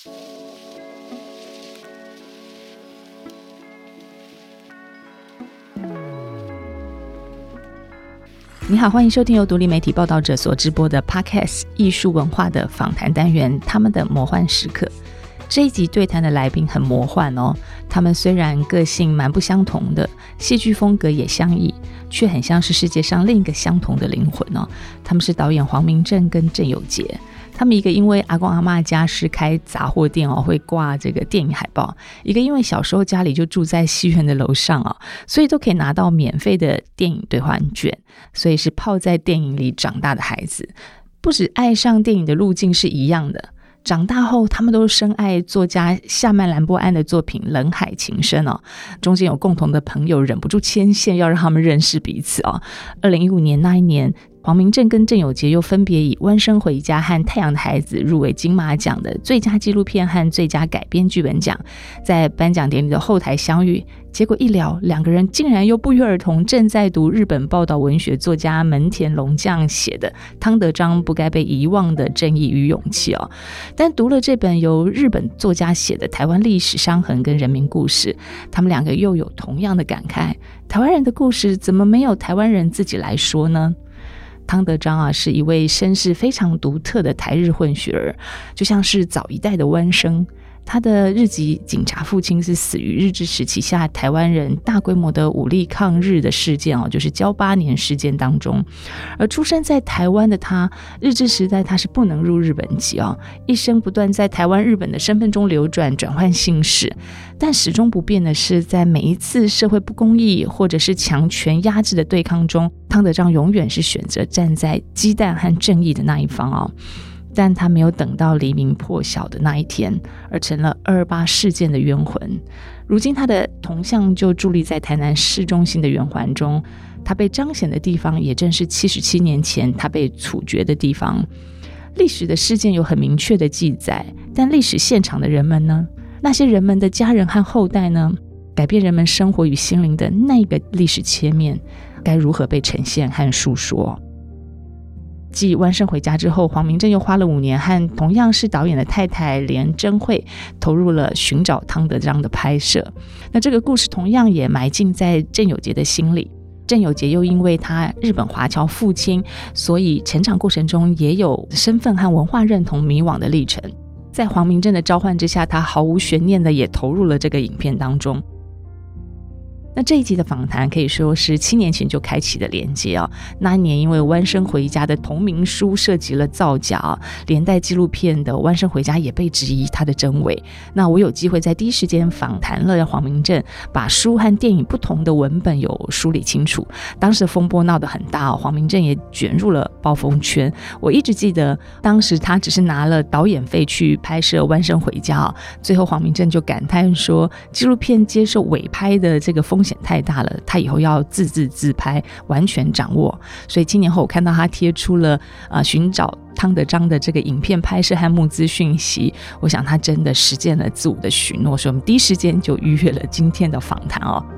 你好，欢迎收听由独立媒体报道者所直播的 Podcast 艺术文化的访谈单元，他们的魔幻时刻。这一集对谈的来宾很魔幻哦，他们虽然个性蛮不相同的，戏剧风格也相异，却很像是世界上另一个相同的灵魂哦。他们是导演黄明正跟郑有杰，他们一个因为阿公阿嬷家是开杂货店哦，会挂这个电影海报，一个因为小时候家里就住在戏院的楼上哦，所以都可以拿到免费的电影兑换券，所以是泡在电影里长大的孩子。不止爱上电影的路径是一样的，长大后他们都深爱作家夏曼兰波安的作品《人海情深》哦，中间有共同的朋友忍不住牵线要让他们认识彼此哦。2015年那一年，黄明正跟郑有杰又分别以《弯生回家》和《太阳的孩子》入围金马奖的最佳纪录片和最佳改编剧本奖，在颁奖典礼的后台相遇，结果一聊，两个人竟然又不约而同正在读日本报道文学作家门田龙将写的汤德章不该被遗忘的正义与勇气哦。但读了这本由日本作家写的台湾历史伤痕跟人民故事，他们两个又有同样的感慨，台湾人的故事怎么没有台湾人自己来说呢？汤德章啊，是一位身世非常独特的台日混血儿，就像是早一代的湾生。他的日籍警察父亲是死于日治时期下台湾人大规模的武力抗日的事件哦，就是交8年事件当中。而出生在台湾的他，日治时代他是不能入日本籍哦，一生不断在台湾日本的身份中流转换姓氏。但始终不变的是，在每一次社会不公义或者是强权压制的对抗中，汤德章永远是选择站在鸡蛋和正义的那一方哦。但他没有等到黎明破晓的那一天，而成了228事件的冤魂。如今他的铜像就伫立在台南市中心的圆环中，他被彰显的地方也正是77年前他被处决的地方。历史的事件有很明确的记载，但历史现场的人们呢？那些人们的家人和后代呢？改变人们生活与心灵的那个历史切面，该如何被呈现和述说？继《弯生回家》之后，黄明正又花了5年和同样是导演的太太连珍惠投入了寻找汤德章的拍摄。那这个故事同样也埋进在郑有杰的心里。郑有杰又因为他日本华侨父亲，所以成长过程中也有身份和文化认同迷惘的历程。在黄明正的召唤之下，他毫无悬念的也投入了这个影片当中。那这一集的访谈可以说是7年前就开启的连接哦。那一年因为《弯生回家》的同名书涉及了造假，连带纪录片的《弯生回家》也被质疑它的真伪。那我有机会在第一时间访谈了黄明正，把书和电影不同的文本有梳理清楚。当时的风波闹得很大哦，黄明正也卷入了暴风圈。我一直记得当时他只是拿了导演费去拍摄《弯生回家》哦，最后黄明正就感叹说，纪录片接受委拍的这个风险太大了，他以后要自拍，完全掌握。所以7年后我看到他贴出了寻找汤德章的这个影片拍摄和募资讯息，我想他真的实践了自我的许诺，所以我们第一时间就预约了今天的访谈哦。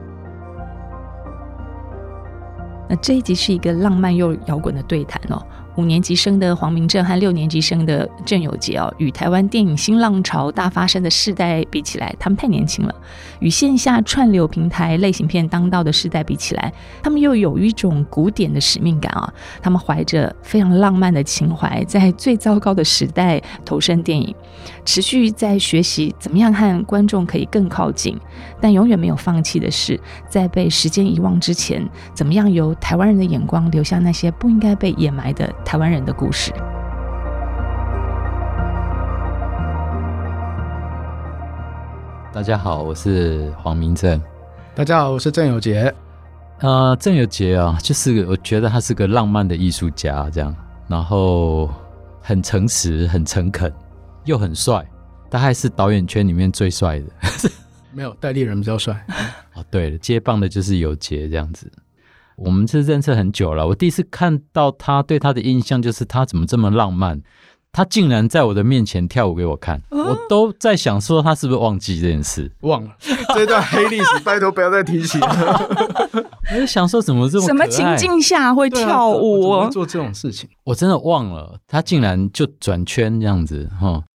那这一集是一个浪漫又摇滚的对谈哦。5年级生的黄明正和6年级生的郑有杰哦，与台湾电影新浪潮大发生的世代比起来，他们太年轻了；与线下串流平台类型片当道的世代比起来，他们又有一种古典的使命感啊。他们怀着非常浪漫的情怀，在最糟糕的时代投身电影，持续在学习怎么样和观众可以更靠近，但永远没有放弃的是，在被时间遗忘之前，怎么样由台湾人的眼光留下那些不应该被掩埋的台湾人的故事。 大家好，我是黄明正。 大家好，我是郑有杰。 郑有杰啊，就是我觉得他是个浪漫的艺术家，这样，然后很诚实、很诚恳，又很帅，大概是导演圈里面最帅的。 没有，戴立人比较帅。 哦，对了，接棒的就是有杰这样子。我们是认识很久了，我第一次看到他，对他的印象就是他怎么这么浪漫，他竟然在我的面前跳舞给我看，我都在想说他是不是忘记这件事。 忘了这段黑历史，拜托不要再提起了。 我就想说怎么这么可爱， 什么情境下会跳舞， 我怎么会做这种事情？ 我真的忘了，他竟然就转圈这样子。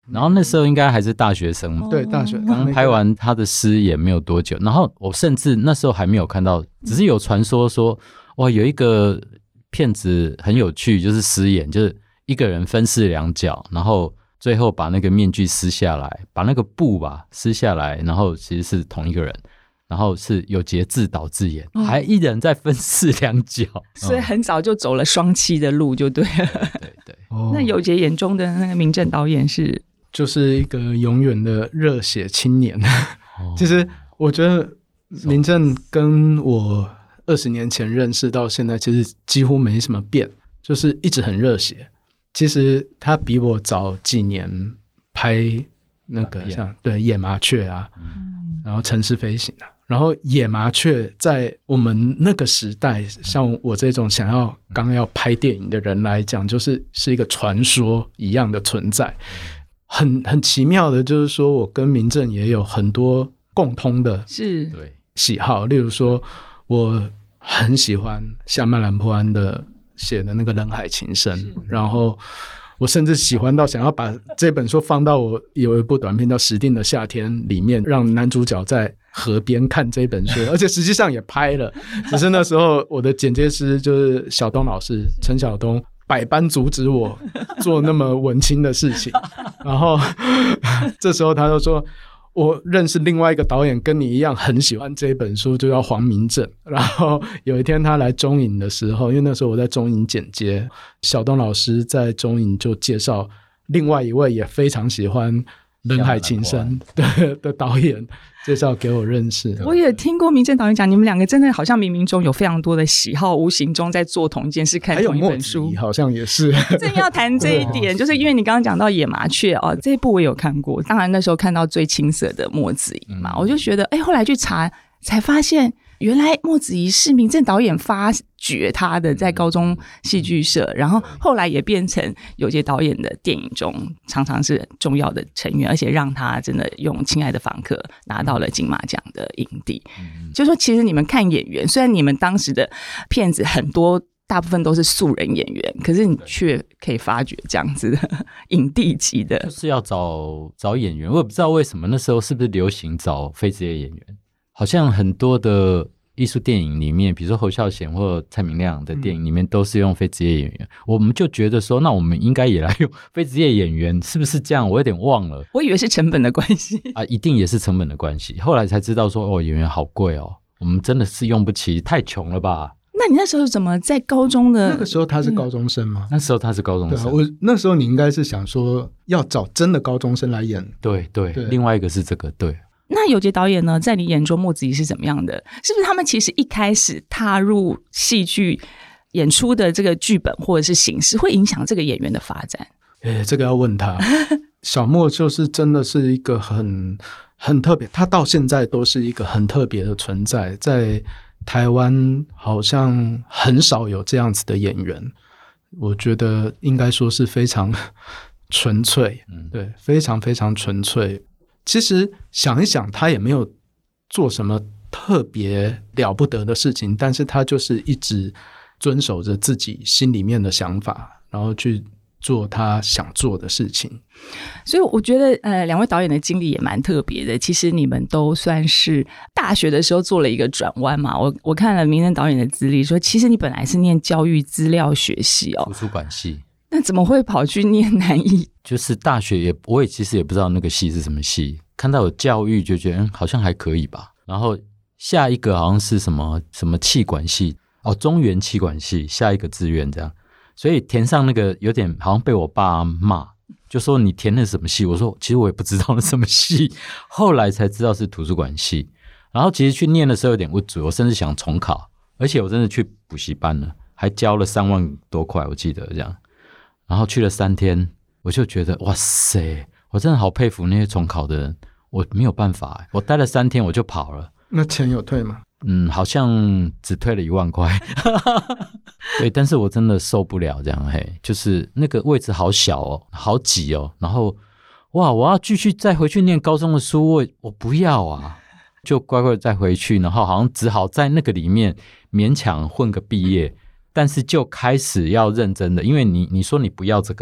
然后那时候应该还是大学生嘛， 对，大学刚拍完他的诗也没有多久，然后我甚至那时候还没有看到，只是有传说说，哇，有一个骗子很有趣，就是私演，就是一个人分饰两角，然后最后把那个面具撕下来，把那个布吧撕下来，然后其实是同一个人，然后是有节自导自演，还一人在分饰两角， 所以很早就走了双栖的路就对了。 对， 那有杰眼中的那个明正导演是就是一个永远的热血青年。其实我觉得明正跟我20年前认识到现在，其实几乎没什么变，就是一直很热血。其实他比我早几年拍那个像对野麻雀啊，然后城市飞行啊，然后野麻雀在我们那个时代，像我这种刚要拍电影的人来讲，就是一个传说一样的存在。很奇妙的就是说，我跟明正也有很多共通的喜好，例如说我很喜欢夏曼兰坡安的写的那个人海情深，然后我甚至喜欢到想要把这本书放到我有一部短片叫《石定的夏天》里面，让男主角在河边看这本书，而且实际上也拍了，只是那时候我的剪接师就是小东老师陈晓东，百般阻止我做那么文青的事情，然后这时候他就说，我认识另外一个导演跟你一样很喜欢这本书，就叫黄明正。然后有一天他来中影的时候，因为那时候我在中影剪接，小东老师在中影就介绍另外一位也非常喜欢人海情深的导演，介绍给我认识。 我也听过明正导演讲，你们两个真的好像冥冥中有非常多的喜好，无形中在做同一件事，看同一本书。 还有墨子怡好像也是。 正要谈这一点，就是因为你刚刚讲到野麻雀哦，这一部我有看过，当然那时候看到最青涩的墨子怡嘛，我就觉得后来去查才发现，原来墨子怡是明正导演发掘他的，在高中戏剧社，然后后来也变成有杰导演的电影中常常是重要的成员，而且让他真的用《亲爱的访客》拿到了金马奖的影帝。就说其实你们看演员，虽然你们当时的片子很多大部分都是素人演员，可是你却可以发掘这样子的影帝级的， 就是要找演员。我也不知道为什么那时候是不是流行找非职业演员，好像很多的艺术电影里面，比如说侯孝贤或蔡明亮的电影里面都是用非职业演员，我们就觉得说，那我们应该也来用非职业演员，是不是这样？我有点忘了， 我以为是成本的关系啊，一定也是成本的关系。后来才知道说，演员好贵哦，我们真的是用不起，太穷了吧？ 那你那时候怎么在高中的？ 那个时候他是高中生吗？ 那时候他是高中生。 我那时候你应该是想说要找真的高中生来演。 对，另外一个是这个，对。 那有杰导演呢，在你眼中墨子怡是怎么样的？是不是他们其实一开始踏入戏剧演出的这个剧本或者是形式，会影响这个演员的发展？ 这个要问他。小墨就是真的是一个很特别，他到现在都是一个很特别的存在，在台湾好像很少有这样子的演员，我觉得应该说是非常纯粹，对，非常非常纯粹。其实想一想，他也没有做什么特别了不得的事情，但是他就是一直遵守着自己心里面的想法，然后去做他想做的事情。 所以我觉得两位导演的经历也蛮特别的。其实你们都算是大学的时候做了一个转弯嘛。我看了明正导演的资历，说其实你本来是念教育资料学系哦， 图书馆系。 那怎么会跑去念南艺？ 就是大学我也其实也不知道那个系是什么系，看到有教育就觉得好像还可以吧。然后下一个好像是什么企管系哦，中原企管系下一个志愿这样，所以填上那个有点好像被我爸骂，就说你填的什么系？我说其实我也不知道那什么系，后来才知道是图书馆系。然后其实去念的时候有点无助，我甚至想重考，而且我真的去补习班了，还交了3万多块，我记得这样。然后去了3天，我就觉得哇塞，我真的好佩服那些重考的人，我没有办法，我待了3天我就跑了。 那钱有退吗？ 好像只退了1万块。对，但是我真的受不了这样，就是那个位置好小哦，好挤哦，然后哇，我要继续再回去念高中的书，我不要啊，就乖乖再回去，然后好像只好在那个里面勉强混个毕业，但是就开始要认真的，因为你说你不要这个嘛，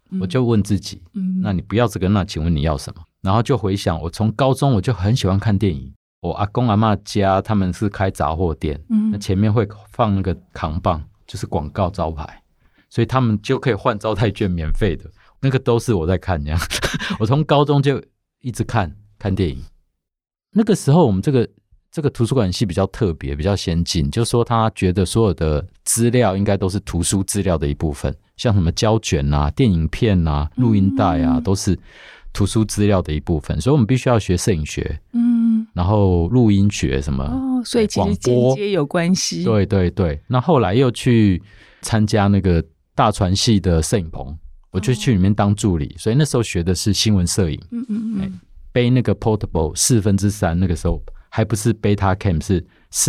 我就问自己，那你不要这个，那请问你要什么？然后就回想，我从高中我就很喜欢看电影，我阿公阿嬷家他们是开杂货店，那前面会放那个扛棒，就是广告招牌，所以他们就可以换招待券免费的，那个都是我在看这样。我从高中就一直看电影。那个时候我们这个图书馆系比较特别，比较先进，就是说他觉得所有的资料应该都是图书资料的一部分，像什么胶卷啊、电影片啊、录音带啊，都是图书资料的一部分，所以我们必须要学摄影学，然后录音学什么， 所以其实间接有关系。 对对对，那后来又去参加那个大传系的摄影棚，我就去里面当助理，所以那时候学的是新闻摄影，背那个 portable 3/4，那个时候还不是 Betacam， 是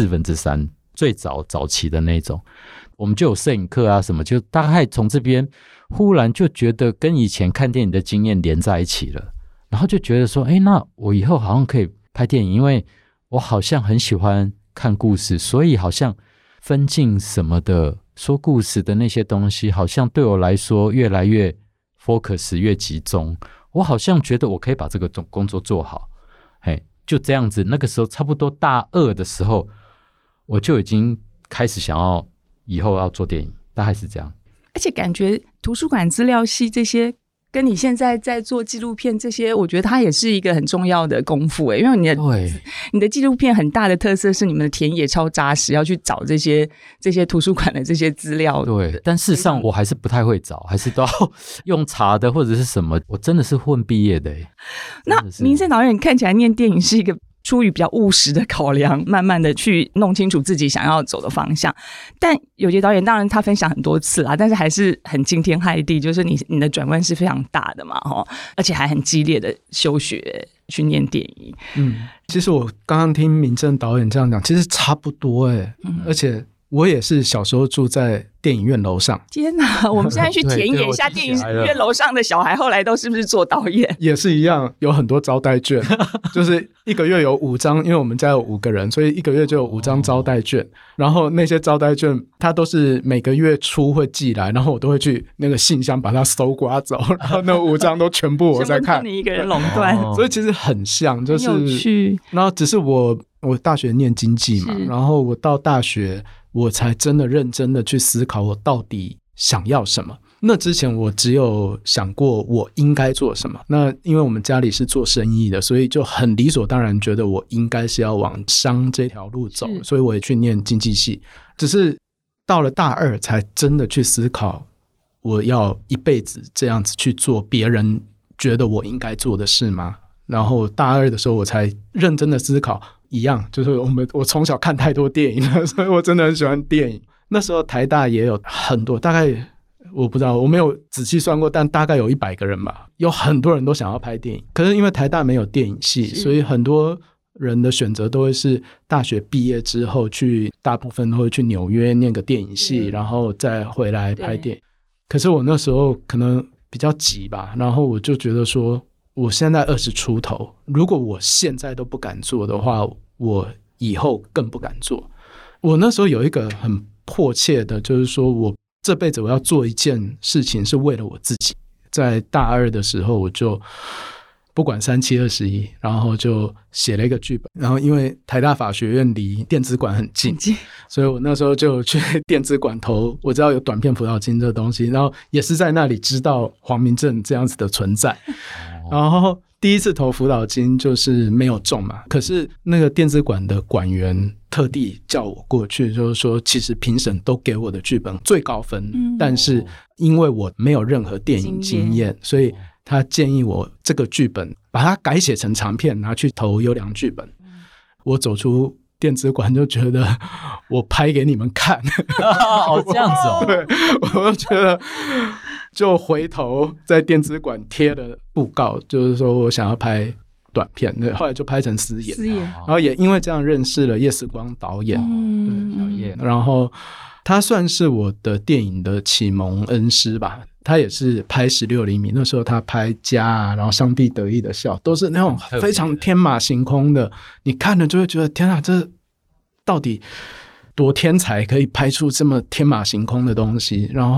3/4，最早期的那种。我们就有摄影课啊什么，就大概从这边忽然就觉得跟以前看电影的经验连在一起了，然后就觉得说，那我以后好像可以拍电影，因为我好像很喜欢看故事，所以好像分镜什么的，说故事的那些东西，好像对我来说越来越 focus， 越集中。我好像觉得我可以把这个工作做好，就这样子。那个时候差不多大2的时候，我就已经开始想要以后要做电影，大概是这样。 而且感觉图书馆资料系这些跟你现在在做纪录片这些，我觉得它也是一个很重要的功夫因为你的纪录片很大的特色是你们的田野超扎实，要去找这些图书馆的这些资料。 对，但事实上我还是不太会找，还是都要用查的或者是什么，我真的是混毕业的那明正导演看起来念电影是一个出于比较务实的考量，慢慢的去弄清楚自己想要走的方向。但有杰导演当然他分享很多次啦，但是还是很惊天骇地，就是你的转弯是非常大的嘛，而且还很激烈的休学去念电影。 其实我刚刚听明正导演这样讲，其实差不多而且我也是小时候住在电影院楼上。 天哪，我们现在去田野一下电影院楼上的小孩后来都是不是做导演？ 也是一样，有很多招待券就是一个月有5张，因为我们家有5个人，所以一个月就有5张招待券，然后那些招待券它都是每个月初会寄来，然后我都会去那个信箱把它搜刮走，然后那5张都全部我在看， 全部你一个人垄断所以其实很像，就是很有趣。 然后只是我大学念经济嘛，然后我到大学我才真的认真的去思考我到底想要什么。那之前我只有想过我应该做什么，那因为我们家里是做生意的，所以就很理所当然觉得我应该是要往商这条路走，所以我也去念经济系。只是到了大2才真的去思考我要一辈子这样子去做别人觉得我应该做的事吗？然后大2的时候我才认真的思考，一样就是我从小看太多电影了，所以我真的很喜欢电影。那时候台大也有很多，大概我不知道，我没有仔细算过，但大概有100个人吧，有很多人都想要拍电影。可是因为台大没有电影系，所以很多人的选择都会是大学毕业之后大部分都会去纽约念个电影系，然后再回来拍电影。可是我那时候可能比较急吧，然后我就觉得说我现在20出头，如果我现在都不敢做的话，我以后更不敢做。我那时候有一个很迫切的，就是说我这辈子我要做一件事情是为了我自己。在大2的时候我就不管3721，然后就写了一个剧本，然后因为台大法学院离电子馆很近，所以我那时候就去电子馆投，我知道有短片辅导金这东西，然后也是在那里知道黄明正这样子的存在。然后第一次投辅导金就是没有中嘛，可是那个电子馆的馆员特地叫我过去，就是说其实评审都给我的剧本最高分，但是因为我没有任何电影经验，所以他建议我这个剧本把它改写成长片，拿去投优良剧本。我走出电子馆就觉得我拍给你们看这样子对，我就觉得就回头在电子馆贴了布告，就是说我想要拍短片，后来就拍成私演，然后也因为这样认识了叶时光导演，对，然后他算是我的电影的启蒙恩师吧。他也是拍16厘米，那时候他拍家啊，然后上帝得意的笑，都是那种非常天马行空的，你看了就会觉得天啊，这到底多天才可以拍出这么天马行空的东西。然后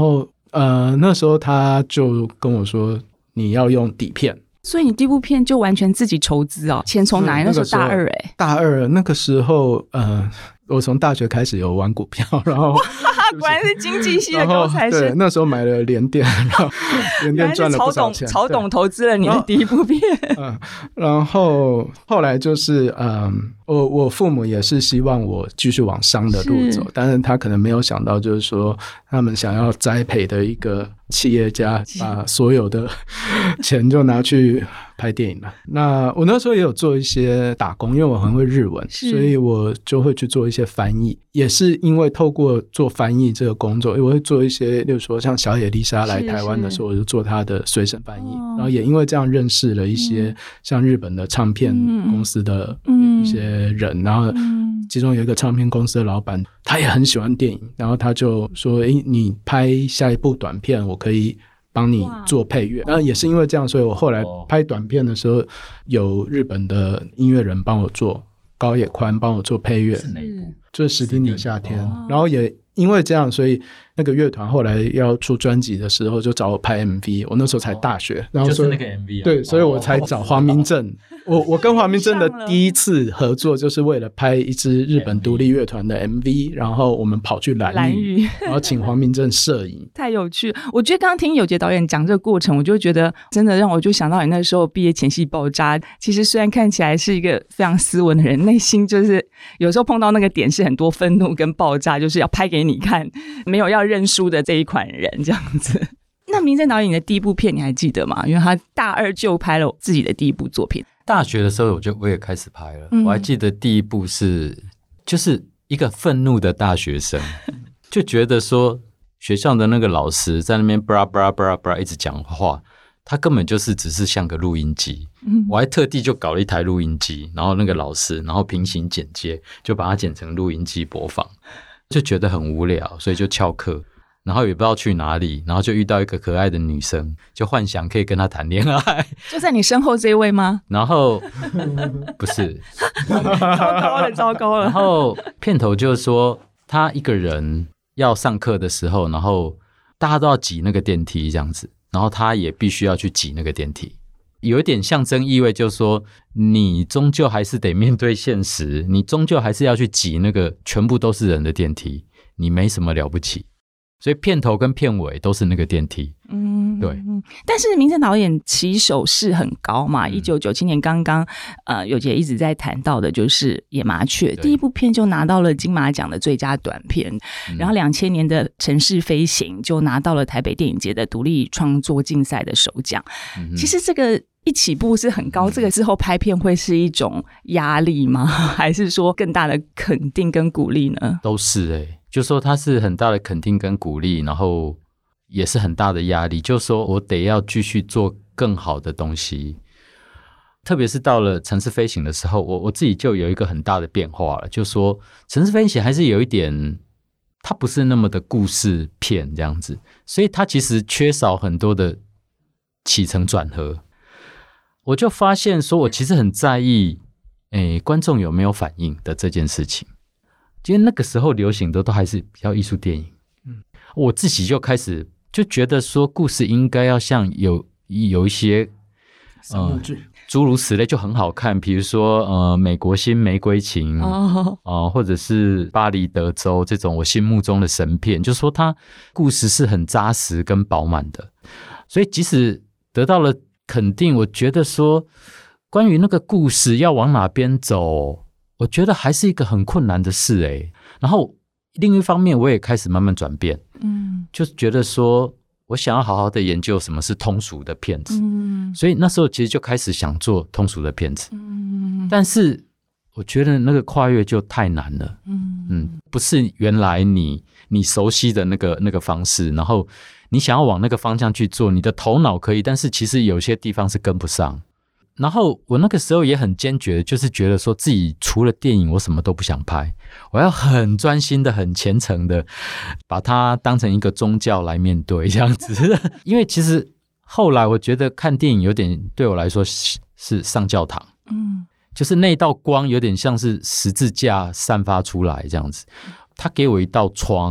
那时候他就跟我说你要用底片。 所以你第一部片就完全自己筹资哦？钱从哪来？那时候大二大二那个时候我从大学开始有玩股票，然后果然是经济系的高材生。 对，那时候买了联电，然后联电赚了不少钱。 曹董投资了你的第一部片。 然后后来就是我父母也是希望我继续往商的路走，但是他可能没有想到，就是说他们想要栽培的一个企业家，把所有的钱就拿去拍电影了。那我那时候也有做一些打工，因为我很会日文，所以我就会去做一些翻译。也是因为透过做翻译这个工作，我会做一些，例如说像小野丽莎来台湾的时候，我就做她的随身翻译。然后也因为这样认识了一些像日本的唱片公司的一些人，然后其中有一个唱片公司的老板，他也很喜欢电影，然后他就说你拍下一部短片我可以帮你做配乐。然后也是因为这样，所以我后来拍短片的时候有日本的音乐人帮我做，高野宽帮我做配乐，就是史汀尼夏天。然后也因为这样，所以那个乐团后来要出专辑的时候就找我拍 MV。我那时候才大学，然后就是那个 MV 对，所以我才找黄明正。我跟黄明正的第一次合作就是为了拍一支日本独立乐团的 MV， 然后我们跑去兰屿，然后请黄明正摄影。 太有趣了！我觉得刚刚听友杰导演讲这个过程，我就觉得真的让我就想到你那时候毕业前夕爆炸。其实虽然看起来是一个非常斯文的人，内心就是有时候碰到那个点是很多愤怒跟爆炸，就是要拍给你看，没有要认输的这一款人这样子。那明正导演你的第一部片你还记得吗？因为他大二就拍了自己的第一部作品。 大学的时候我也开始拍了，我还记得第一部就是一个愤怒的大学生，就觉得说学校的那个老师在那边 bra bra bra bra 一直讲话，他根本就是只是像个录音机。我还特地就搞了一台录音机，然后那个老师然后平行剪接，就把它剪成录音机播放，就觉得很无聊，所以就翘课，然后也不知道去哪里，然后就遇到一个可爱的女生，就幻想可以跟她谈恋爱。 就在你身后这一位吗？ 然后不是糟糕了。 然后片头就是说他一个人要上课的时候，然后大家都要挤那个电梯这样子，然后他也必须要去挤那个电梯，有一点象征意味，就是说你终究还是得面对现实，你终究还是要去挤那个全部都是人的电梯，你没什么了不起。所以片头跟片尾都是那个电梯。对。 但是明正导演起手式很高嘛，1997年刚刚友杰一直在谈到的就是《野麻雀》，第一部片就拿到了金马奖的最佳短片，然后2000年的《城市飞行》就拿到了台北电影节的独立创作竞赛的首奖。其实这个一起步是很高，这个之后拍片会是一种压力吗？还是说更大的肯定跟鼓励呢？ 都是就说它是很大的肯定跟鼓励，然后也是很大的压力，就是说我得要继续做更好的东西。特别是到了城市飞行的时候，我自己就有一个很大的变化了，就是说城市飞行还是有一点，它不是那么的故事片这样子，所以它其实缺少很多的起承转合。我就发现说我其实很在意观众有没有反应的这件事情。因为那个时候流行的都还是比较艺术电影，我自己就开始就觉得说故事应该要像有一些诸如此类就很好看，比如说美国新玫瑰情或者是巴黎德州这种我心目中的神片，就是说它故事是很扎实跟饱满的。所以即使得到了肯定，我觉得说关于那个故事要往哪边走，我觉得还是一个很困难的事然后另一方面我也开始慢慢转变，就是觉得说我想要好好的研究什么是通俗的片子，所以那时候其实就开始想做通俗的片子，但是我觉得那个跨越就太难了，不是原来你熟悉的那个方式，然后你想要往那个方向去做，你的头脑可以，但是其实有些地方是跟不上。然后我那个时候也很坚决，就是觉得说自己除了电影我什么都不想拍，我要很专心的很虔诚的把它当成一个宗教来面对这样子因为其实后来我觉得看电影有点对我来说是上教堂，就是那道光有点像是十字架散发出来这样子，它给我一道窗，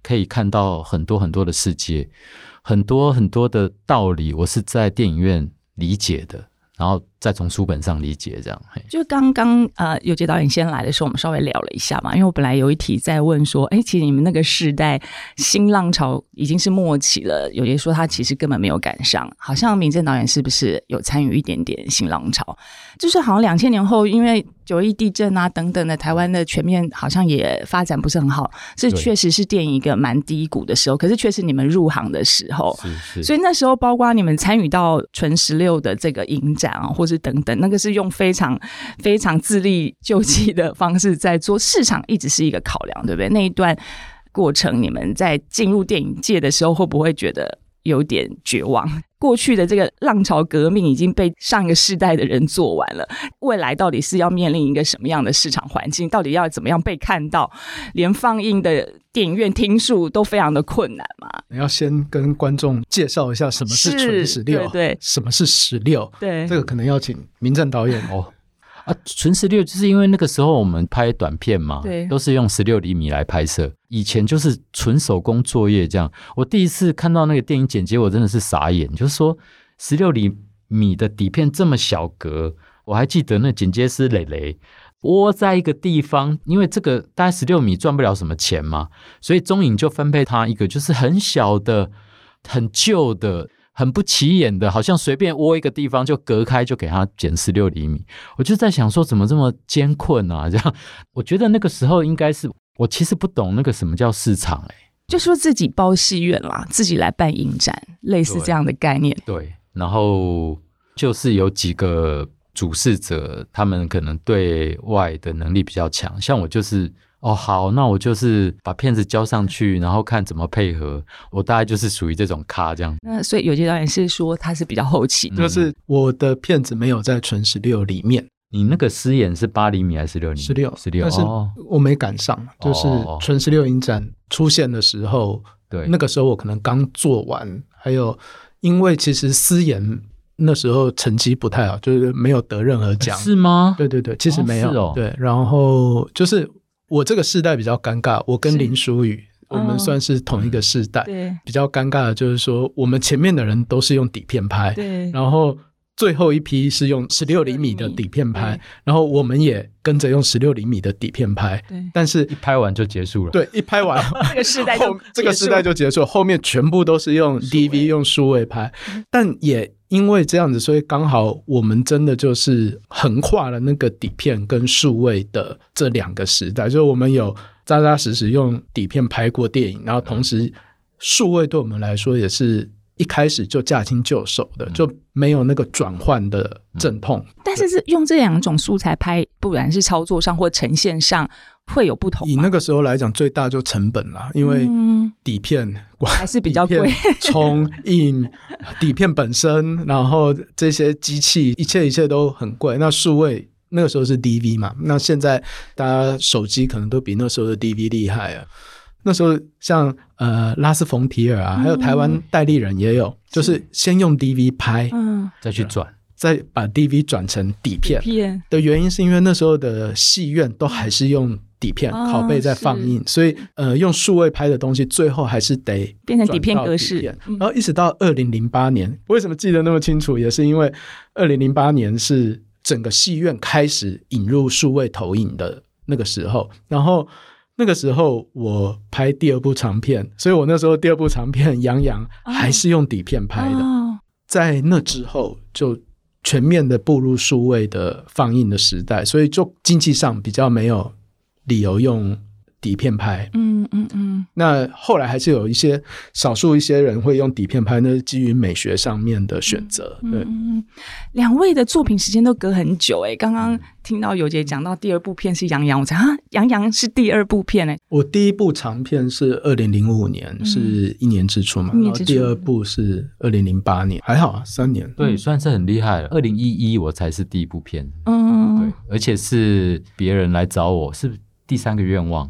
可以看到很多很多的世界，很多很多的道理，我是在电影院理解的，然后再从书本上理解这样。 就刚刚有杰导演先来的时候，我们稍微聊了一下嘛，因为我本来有一题在问说，其实你们那个世代新浪潮已经是末期了，有杰说他其实根本没有赶上，好像明正导演是不是有参与一点点新浪潮？就是好像2000年后，因为9·11地震啊等等的，台湾的全面好像也发展不是很好，是确实是电影一个蛮低谷的时候，可是却是你们入行的时候， 是所以那时候包括你们参与到纯16的这个影展啊，或是等等，那个是用非常非常自力救济的方式在做，市场一直是一个考量，对不对？那一段过程，你们在进入电影界的时候，会不会觉得有点绝望？过去的这个浪潮革命已经被上一个世代的人做完了，未来到底是要面临一个什么样的市场环境？到底要怎么样被看到？连放映的电影院厅数都非常的困难嘛。 你要先跟观众介绍一下什么是纯16， 对， 什么是16， 对， 这个可能要请明正导演纯16就是因为那个时候我们拍短片嘛， 对， 都是用16厘米来拍摄，以前就是纯手工作业这样。我第一次看到那个电影剪接，我真的是傻眼，就是说16厘米的底片这么小格，我还记得那剪接师蕾蕾窝在一个地方，因为这个大概16米赚不了什么钱嘛，所以中影就分配他一个就是很小的、很旧的、很不起眼的，好像随便窝一个地方就隔开，就给他剪16厘米。我就在想说，怎么这么艰困啊？这样，我觉得那个时候应该是我其实不懂那个什么叫市场， 就说自己包戏院啦，自己来办影展，类似这样的概念。 对，然后就是有几个主事者，他们可能对外的能力比较强，像我就是好，那我就是把片子交上去，然后看怎么配合，我大概就是属于这种咖这样。 那所以有些导演是说他是比较后期， 就是我的片子没有在纯16里面。 你那个私演是8厘米还是16厘米？16， 但是我没赶上，就是纯16影展出现的时候， 对， 那个时候我可能刚做完，还有因为其实私演那时候成绩不太好，就是没有得任何奖。 是吗？ 对对对，其实没有。对，然后就是我这个世代比较尴尬，我跟林淑宇我们算是同一个世代， 对， 比较尴尬的就是说我们前面的人都是用底片拍， 对， 然后最后一批是用16厘米的底片拍，然后我们也跟着用16厘米的底片拍，但是一拍完就结束了。 对，一拍完这个世代就结束，后面全部都是用 DV 用数位拍，但也因为这样子，所以刚好我们真的就是横跨了那个底片跟数位的这两个时代，就是我们有扎扎实实用底片拍过电影，然后同时数位对我们来说也是一开始就驾轻就熟的，就没有那个转换的阵痛。 但是用这两种素材拍，不管是操作上或呈现上会有不同吗？ 以那个时候来讲，最大就成本啦，因为底片还是比较贵， 冲印底片本身，然后这些机器一切都很贵。那数位那个时候是 DV 嘛，那现在大家手机可能都比那时候的 DV 厉害啊。那时候像拉斯冯提尔啊，还有台湾代理人也有，就是先用 DV 拍， 再去转， 再把 DV 转成底片的原因是因为那时候的戏院都还是用底片拷贝在放映，所以用数位拍的东西最后还是得变成底片格式。 然后一直到2008年，为什么记得那么清楚，也是因为2008年是整个戏院开始引入数位投影的那个时候，然后那个时候我拍第二部长片，所以我那时候第二部长片杨洋还是用底片拍的，在那之后就全面的步入数位的放映的时代，所以就经济上比较没有理由用底片拍。那后来还是有少数一些人会用底片拍，那是基于美学上面的选择。对， 两位的作品时间都隔很久刚刚听到尤杰讲到第二部片是杨洋，我才杨洋是第二部片我第一部长片是2005年，是一年之初嘛，然后第二部是2008年，还好啊，3年。 对，算是很厉害了。2011我才是第一部片，对，而且是别人来找我，是第3个愿望。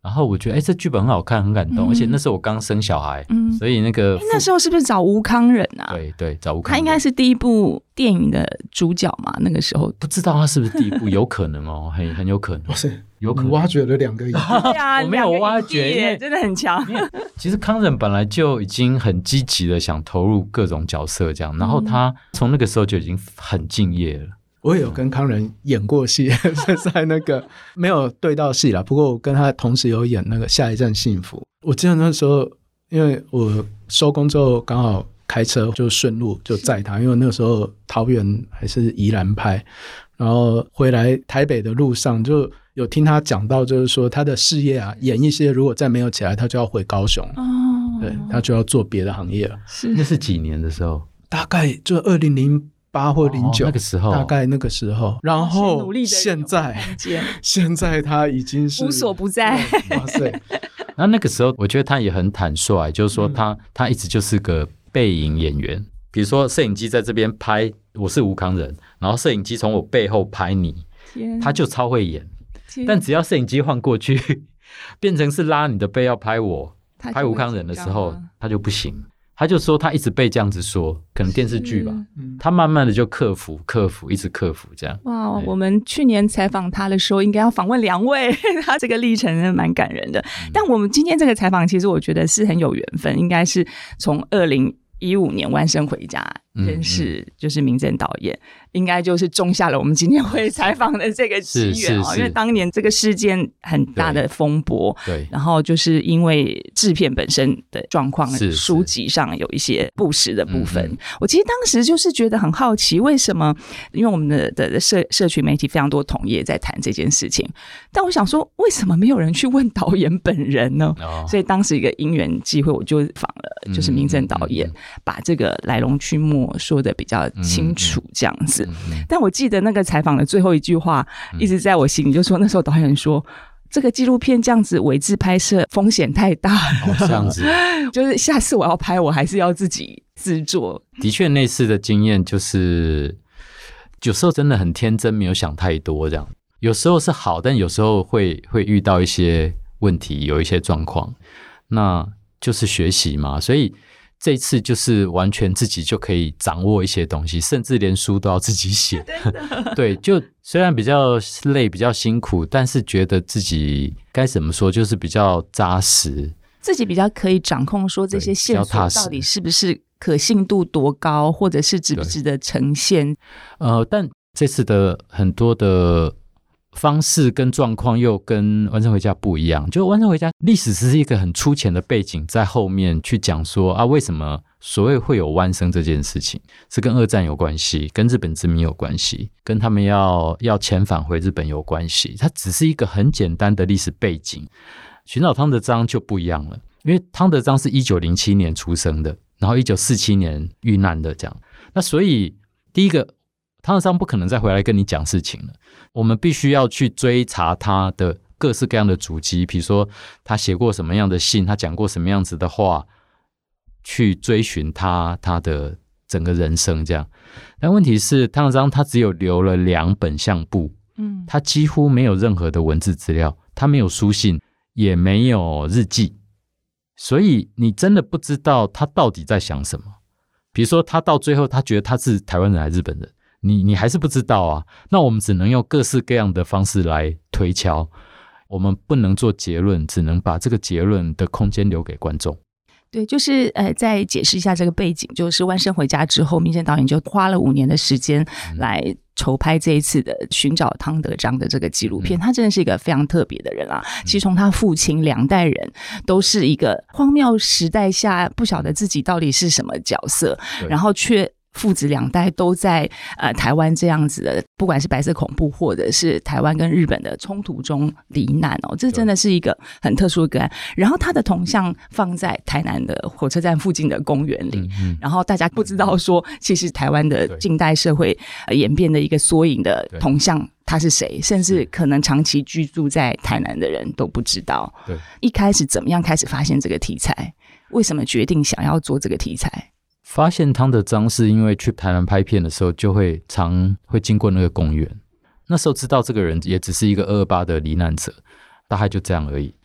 然后我觉得这剧本很好看，很感动，而且那时候我刚生小孩，所以那个那时候是不是找吴康仁啊？ 对，找吴康仁， 他应该是第一部电影的主角嘛？那个时候不知道他是不是第一部，有可能哦，很有可能。 哇塞， 有可能挖掘了2个亿。 对啊， 我没有挖掘，因为真的很强。 其实康仁本来就已经很积极的想投入各种角色这样，然后他从那个时候就已经很敬业了。 我也有跟康仁演过戏，是在那个没有对到戏啦，不过我跟他同时有演那个《下一站幸福》。我记得那时候，因为我收工之后刚好开车就顺路就载他，因为那个时候桃园还是宜兰拍，然后回来台北的路上就有听他讲到，就是说他的事业啊，演艺事业如果再没有起来，他就要回高雄，对，他就要做别的行业了。 那是几年的时候？ 大概就2008或09， 那个时候， 大概那个时候。然后现在他已经是无所不在。 哇塞！ 那个时候我觉得他也很坦率，就是说他一直就是个背影演员。比如说摄影机在这边拍，我是吴康仁，然后摄影机从我背后拍你，他就超会演。但只要摄影机换过去，变成是拉你的背要拍我，拍吴康仁的时候，他就不行。他就说他一直被这样子说，可能电视剧吧，他慢慢的就克服，一直克服这样。 哇，我们去年采访他的时候，应该要访问2位，他这个历程真的蛮感人的。但我们今天这个采访，其实我觉得是很有缘分，应该是从2015年万圣回家认识，就是明正导演，应该就是种下了我们今天会采访的这个机缘因为当年这个事件很大的风波，对，然后就是因为制片本身的状况，书籍上有一些不实的部分。我其实当时就是觉得很好奇，为什么？因为我们的社群媒体非常多同业在谈这件事情，但我想说，为什么没有人去问导演本人呢？所以当时一个因缘机会，我就访了，就是明正导演，把这个来龙去脉说的比较清楚这样子。但我记得那个采访的最后一句话一直在我心里，就说那时候导演说这个纪录片这样子伪制拍摄风险太大了， 这样子就是下次我要拍我还是要自己制作。 的确那次的经验就是有时候真的很天真，没有想太多这样，有时候是好，但有时候会遇到一些问题，有一些状况，那就是学习嘛。所以这一次就是完全自己就可以掌握一些东西，甚至连书都要自己写。对，就虽然比较累比较辛苦，但是觉得自己该怎么说，就是比较扎实， 自己比较可以掌控说这些线索到底是不是可信度多高，或者是值不值得呈现。 但这次的很多的方式跟状况又跟万圣回家不一样，就万圣回家历史是一个很粗浅的背景，在后面去讲说为什么所谓会有湾生这件事情，是跟二战有关系，跟日本殖民有关系，跟他们要遣返回日本有关系，它只是一个很简单的历史背景。寻找汤德章就不一样了，因为汤德章是1907年出生的，然后1947年遇难的这样，那所以第一个汤德章不可能再回来跟你讲事情了，我们必须要去追查他的各式各样的足迹，比如说他写过什么样的信，他讲过什么样子的话，去追寻他的整个人生这样。但问题是汤德章他只有留了2本相簿，他几乎没有任何的文字资料，他没有书信，也没有日记，所以你真的不知道他到底在想什么。比如说他到最后他觉得他是台湾人还是日本人，你还是不知道啊，那我们只能用各式各样的方式来推敲，我们不能做结论，只能把这个结论的空间留给观众。 对，就是再解释一下这个背景，就是万圣回家之后，明正导演就花了5年的时间来筹拍这一次的寻找汤德章的这个纪录片。他真的是一个非常特别的人啊，其实从他父亲2代人都是一个荒谬时代下不晓得自己到底是什么角色，然后却父子2代都在台湾这样子的，不管是白色恐怖或者是台湾跟日本的冲突中罹难这真的是一个很特殊的个案。然后他的铜像放在台南的火车站附近的公园里，然后大家不知道说其实台湾的近代社会演变的一个缩影的铜像他是谁，甚至可能长期居住在台南的人都不知道。对，一开始怎么样开始发现这个题材，为什么决定想要做这个题材？ 发现汤德章是因为去台南拍片的时候就会经过那个公园，那时候知道这个人也只是一个228的罹难者，大概就这样而已。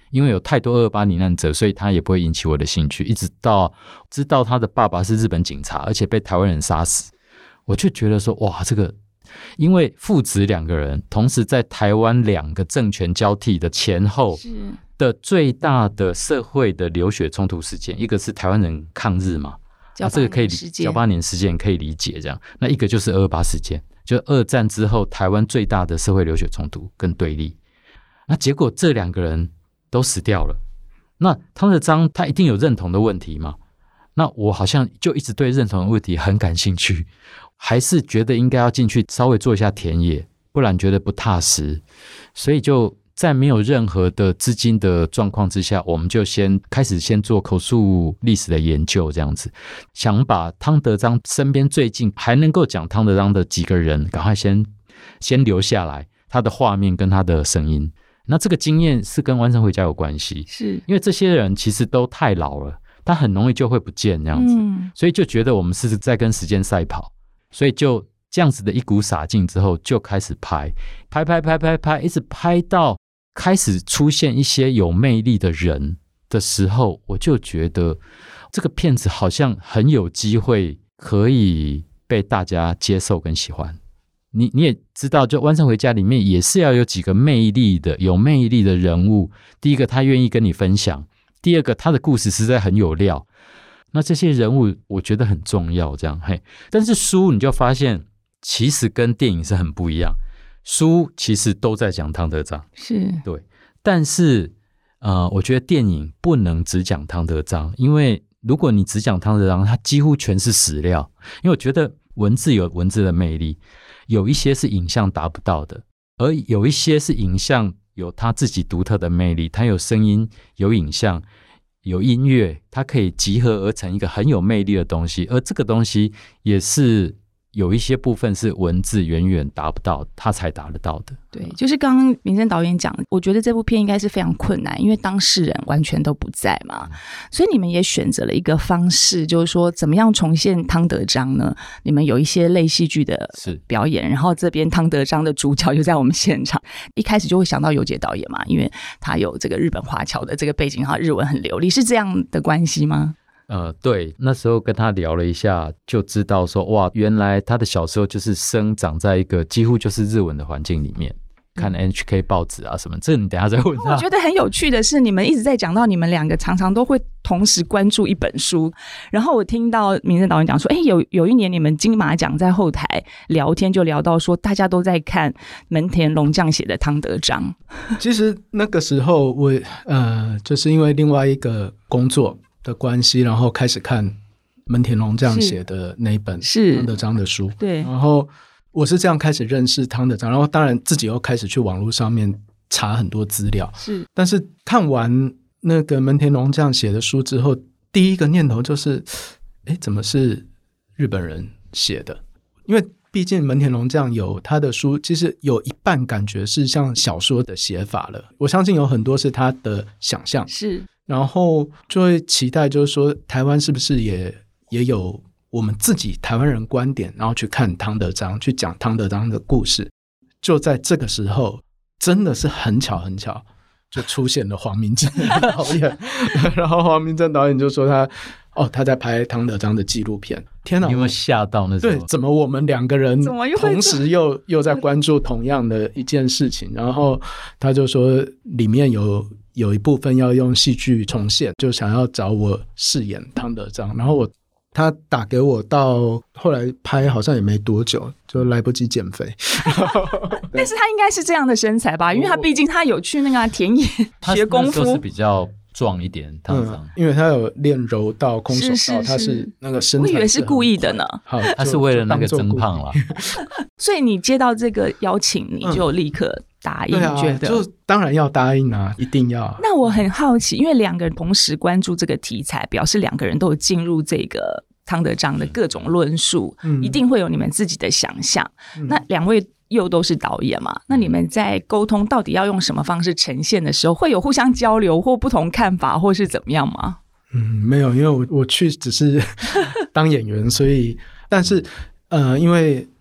因为有太多228罹难者，所以他也不会引起我的兴趣，一直到知道他的爸爸是日本警察，而且被台湾人杀死，我就觉得说哇，这个因为父子2个人同时在台湾2个政权交替的前后的最大的社会的流血冲突事件，一个是台湾人抗日嘛，这个可以98年事件可以理解这样，那一个就是228事件，就二战之后台湾最大的社会流血冲突跟对立，那结果这2个人都死掉了，那汤德章他一定有认同的问题嘛，那我好像就一直对认同的问题很感兴趣，还是觉得应该要进去稍微做一下田野，不然觉得不踏实，所以就在没有任何的资金的状况之下，我们就开始做口述历史的研究，这样子想把汤德章身边最近还能够讲汤德章的几个人赶快先留下来，他的画面跟他的声音。那这个经验是跟湾生回家有关系， 是因为这些人其实都太老了，他很容易就会不见这样子，所以就觉得我们是在跟时间赛跑，所以就这样子的一股洒劲之后就开始拍，一直拍到开始出现一些有魅力的人的时候，我就觉得这个片子好像很有机会可以被大家接受跟喜欢。你也知道，就《湾生回家》里面也是要有几个有魅力的人物。第一个，他愿意跟你分享；第二个，他的故事实在很有料。那这些人物我觉得很重要，这样嘿。但是书你就发现，其实跟电影是很不一样。书其实都在讲汤德章， 是对， 但是我觉得电影不能只讲汤德章，因为如果你只讲汤德章，它几乎全是史料。因为我觉得文字有文字的魅力，有一些是影像达不到的，而有一些是影像有它自己独特的魅力，它有声音、有影像、有音乐，它可以集合而成一个很有魅力的东西，而这个东西也是有一些部分是文字远远达不到，他才达得到的。 对，就是刚刚明正导演讲，我觉得这部片应该是非常困难，因为当事人完全都不在嘛，所以你们也选择了一个方式，就是说怎么样重现汤德章呢？你们有一些类戏剧的表演，然后这边汤德章的主角就在我们现场，一开始就会想到游杰导演嘛，因为他有这个日本华侨的这个背景，然后日文很流利，是这样的关系吗？ 对，那时候跟他聊了一下，就知道说，哇，原来他的小时候就是生长在一个几乎就是日文的环境里面，看 NHK 报纸啊什么，这你等一下再问他。 我觉得很有趣的是，你们一直在讲到你们2个常常都会同时关注一本书，然后我听到明正导演讲说，有一年你们金马奖在后台聊天，就聊到说大家都在看门田龙将写的汤德章。 其实那个时候我就是因为另外一个工作的关系，然后开始看门田龙将写的那一本汤德章的书， 对， 然后我是这样开始认识汤德章，然后当然自己又开始去网络上面查很多资料， 是， 但是看完那个门田龙将写的书之后，第一个念头就是怎么是日本人写的？因为毕竟门田龙将有他的书，其实有一半感觉是像小说的写法了，我相信有很多是他的想象， 是， 然后就会期待就是说台湾是不是也有我们自己台湾人观点，然后去看汤德章，去讲汤德章的故事。就在这个时候真的是很巧就出现了黄明正导演然后黄明正导演就说他在拍汤德章的纪录片。天哪， 你有没有吓到那时候？ 对，怎么我们2个人同时又在关注同样的一件事情？然后他就说里面有一部分要用戏剧重现，就想要找我饰演汤德章，然后他打给我，到后来拍好像也没多久就来不及减肥但是他应该是这样的身材吧，因为他毕竟他有去那个田野学功夫， 他是比较壮一点，汤德章因为他有练柔道、空手道，他是那个身材， 我以为是故意的呢。 好， 他是为了那个增胖啦所以你接到这个邀请，你就立刻答应，觉得就当然要答应啊，一定要。 那我很好奇，因为2个人同时关注这个题材，表示2个人都有进入这个汤德章的各种论述，一定会有你们自己的想象。那2位又都是导演嘛，那你们在沟通到底要用什么方式呈现的时候，会有互相交流或不同看法，或是怎么样吗？ 没有，因为我去只是当演员，所以但是因为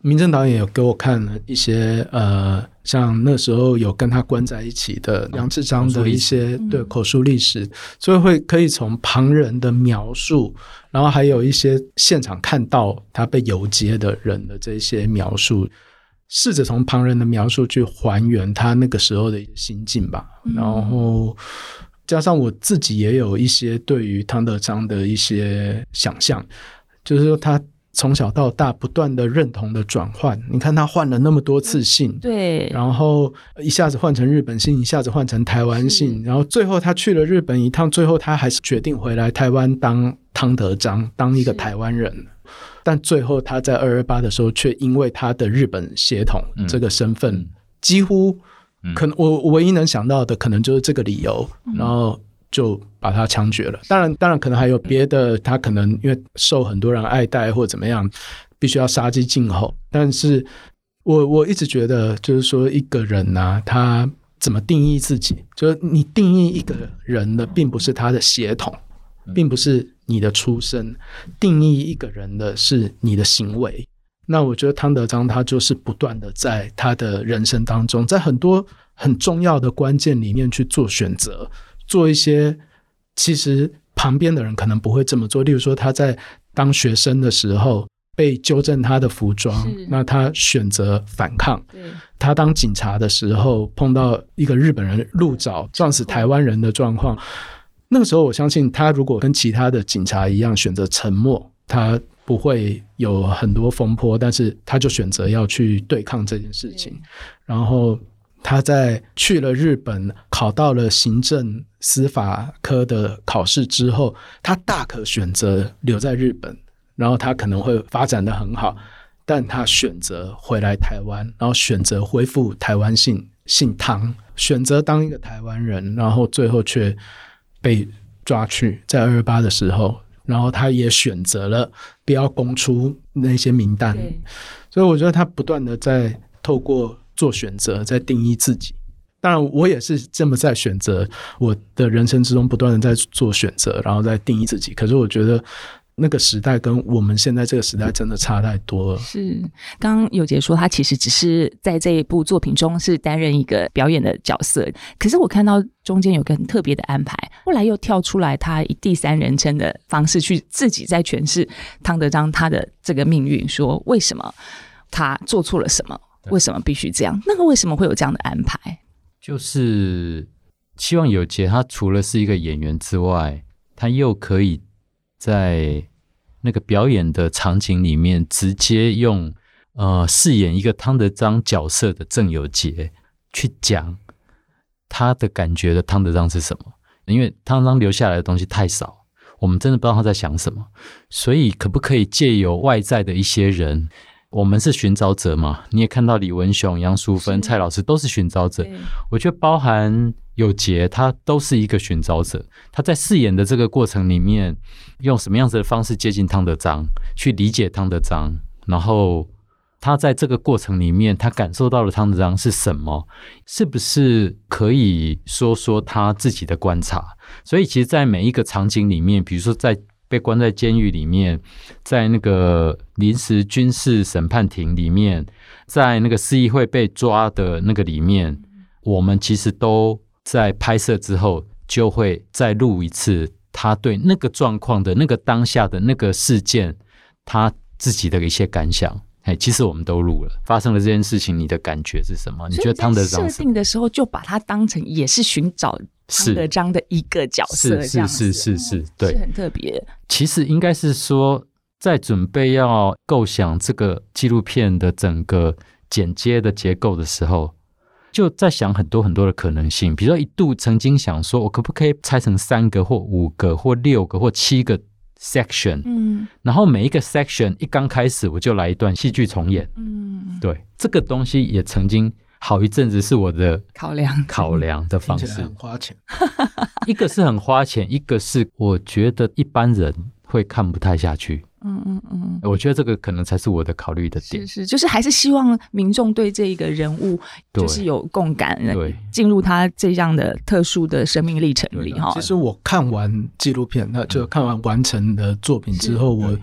民政导演有给我看了一些像那时候有跟他关在一起的梁志章的一些对口述历史，所以可以从旁人的描述，然后还有一些现场看到他被游街的人的这些描述，试着从旁人的描述去还原他那个时候的心境吧。然后加上我自己也有一些对于汤德章的一些想象，就是说他从小到大不断的认同的转换，你看他换了那么多次姓， 对， 然后一下子换成日本姓，一下子换成台湾姓，然后最后他去了日本一趟，最后他还是决定回来台湾当汤德章，当一个台湾人。但最后他在228的时候却因为他的日本血统这个身份，几乎可能我唯一能想到的可能就是这个理由，然后就把他枪决了。当然可能还有别的，他可能因为受很多人爱戴或怎么样，必须要杀鸡儆猴。但是我一直觉得就是说一个人啊，他怎么定义自己，就是你定义一个人的并不是他的血统，并不是你的出身，定义一个人的是你的行为。那我觉得汤德章他就是不断的在他的人生当中，在很多很重要的关键里面去做选择，做一些其实旁边的人可能不会这么做。例如说他在当学生的时候被纠正他的服装，那他选择反抗。他当警察的时候碰到一个日本人路爪撞死台湾人的状况，那个时候我相信他如果跟其他的警察一样选择沉默，他不会有很多风波，但是他就选择要去对抗这件事情。然后他在去了日本考到了行政司法科的考试之后，他大可选择留在日本，然后他可能会发展得很好，但他选择回来台湾，然后选择恢复台湾姓汤，选择当一个台湾人，然后最后却被抓去，在228的时候，然后他也选择了不要公出那些名单。所以我觉得他不断的在透过做选择在定义自己。当然我也是这么在选择，我的人生之中不断的在做选择，然后在定义自己。可是我觉得那个时代跟我们现在这个时代真的差太多了。 是，刚刚有杰说他其实只是在这一部作品中是担任一个表演的角色，可是我看到中间有个很特别的安排，后来又跳出来他以第三人称的方式去自己在诠释汤德章他的这个命运，说为什么他做错了什么，为什么必须这样，那个为什么会有这样的安排？ 就是希望有杰他除了是一个演员之外，他又可以在那个表演的场景里面直接用饰演一个汤德章角色的郑有杰去讲他的感觉的汤德章是什么。因为汤德章留下来的东西太少，我们真的不知道他在想什么，所以可不可以借由外在的一些人，我们是寻找者嘛，你也看到李文雄、杨淑芬、蔡老师都是寻找者，我觉得包含有杰他都是一个寻找者，他在饰演的这个过程里面用什么样子的方式接近汤德章，去理解汤德章，然后他在这个过程里面他感受到了汤德章是什么，是不是可以说他自己的观察。所以其实在每一个场景里面，比如说在被关在监狱里面，在那个临时军事审判庭里面，在那个市议会被抓的那个里面，我们其实都在拍摄之后就会再录一次他对那个状况的那个当下的那个事件他自己的一些感想。其实我们都录了，发生了这件事情你的感觉是什么？你觉得汤德章设定的时候就把它当成也是寻找汤德章的一个角色，这样子是，对， 是很特别。 其实应该是说在准备要构想这个纪录片的整个剪接的结构的时候，就在想很多很多的可能性。比如说一度曾经想说我可不可以拆成3个或5个或6个或7个section， 然后每一个 section 一刚开始我就来一段戏剧重演，对，这个东西也曾经好一阵子是我的考量的方式， 听起来很花钱一个是很花钱，一个是我觉得一般人会看不太下去。我觉得这个可能才是我的考虑的点。 是，就是还是希望民众对这一个人物就是有共感， 对， 进入他这样的特殊的生命历程里。 其实我看完纪录片，那就看完完成的作品之后，我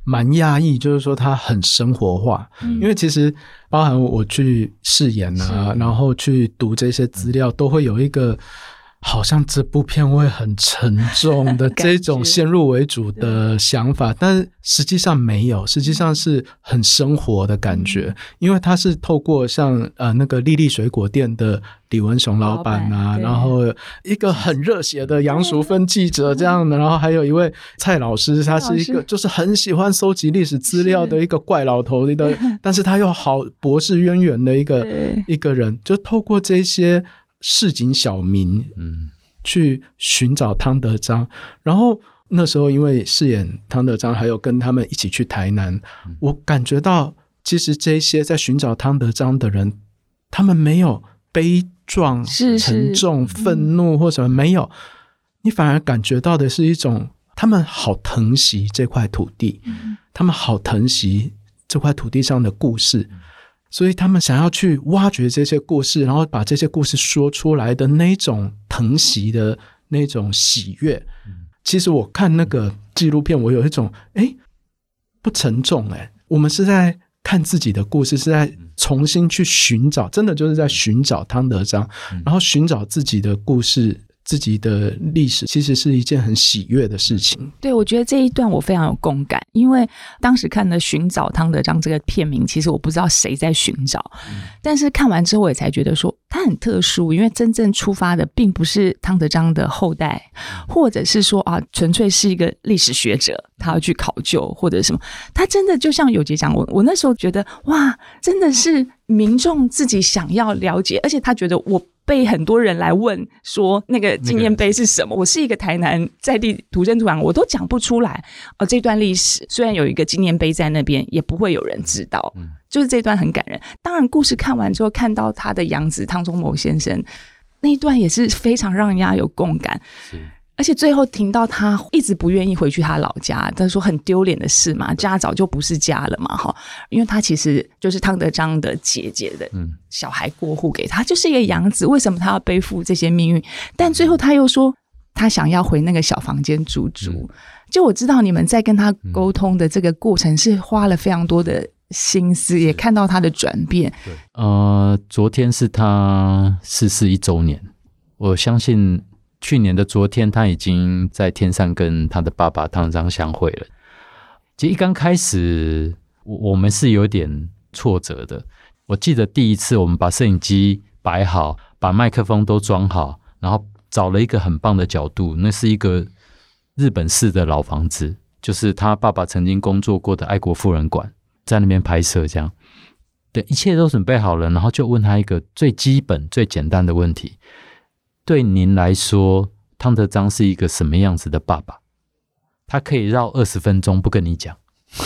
蛮讶异，就是说它很生活化，因为其实包含我去试演啊，然后去读这些资料，都会有一个好像这部片会很沉重的这种先入为主的想法，但是实际上没有，实际上是很生活的感觉，因为它是透过像那个莉莉水果店的李文雄老板啊，然后一个很热血的杨淑芬记者这样的，然后还有一位蔡老师，他是一个就是很喜欢收集历史资料的一个怪老头的，但是他又好博士渊源的一个人，就透过这些市井小民去寻找汤德章，然后那时候因为饰演汤德章还有跟他们一起去台南，我感觉到其实这些在寻找汤德章的人，他们没有悲壮沉重愤怒或什么，没有，你反而感觉到的是一种他们好疼惜这块土地，他们好疼惜这块土地上的故事，所以他们想要去挖掘这些故事，然后把这些故事说出来的那种疼惜的那种喜悦。其实我看那个纪录片，我有一种不沉重，我们是在看自己的故事，是在重新去寻找，真的就是在寻找汤德章，然后寻找自己的故事，自己的历史，其实是一件很喜悦的事情。 对，我觉得这一段我非常有共感，因为当时看了《寻找汤德章》这个片名，其实我不知道谁在寻找，但是看完之后我也才觉得说它很特殊，因为真正出发的并不是汤德章的后代，或者是说纯粹是一个历史学者他要去考究或者什么，他真的就像有杰讲，我那时候觉得哇，真的是民众自己想要了解，而且他觉得我被很多人来问说那个纪念碑是什么，我是一个台南在地土生土长，我都讲不出来这段历史虽然有一个纪念碑在那边，也不会有人知道，就是这段很感人。当然故事看完之后，看到他的养子汤宗谋先生那一段也是非常让人家有共感，而且最后听到他一直不愿意回去他老家，他说很丢脸的事嘛，家早就不是家了嘛，因为他其实就是汤德章的姐姐的小孩过户给他，就是一个养子，为什么他要背负这些命运？但最后他又说他想要回那个小房间住住，就我知道你们在跟他沟通的这个过程是花了非常多的心思，也看到他的转变。 昨天是他逝世1周年，我相信去年的昨天他已经在天上跟他的爸爸汤德章相会了。其实一刚开始我们是有点挫折的，我记得第一次我们把摄影机摆好，把麦克风都装好，然后找了一个很棒的角度，那是一个日本式的老房子，就是他爸爸曾经工作过的爱国妇人馆，在那边拍摄这样。对，一切都准备好了，然后就问他一个最基本最简单的问题，对您来说汤德章是一个什么样子的爸爸？他可以绕20分钟不跟你讲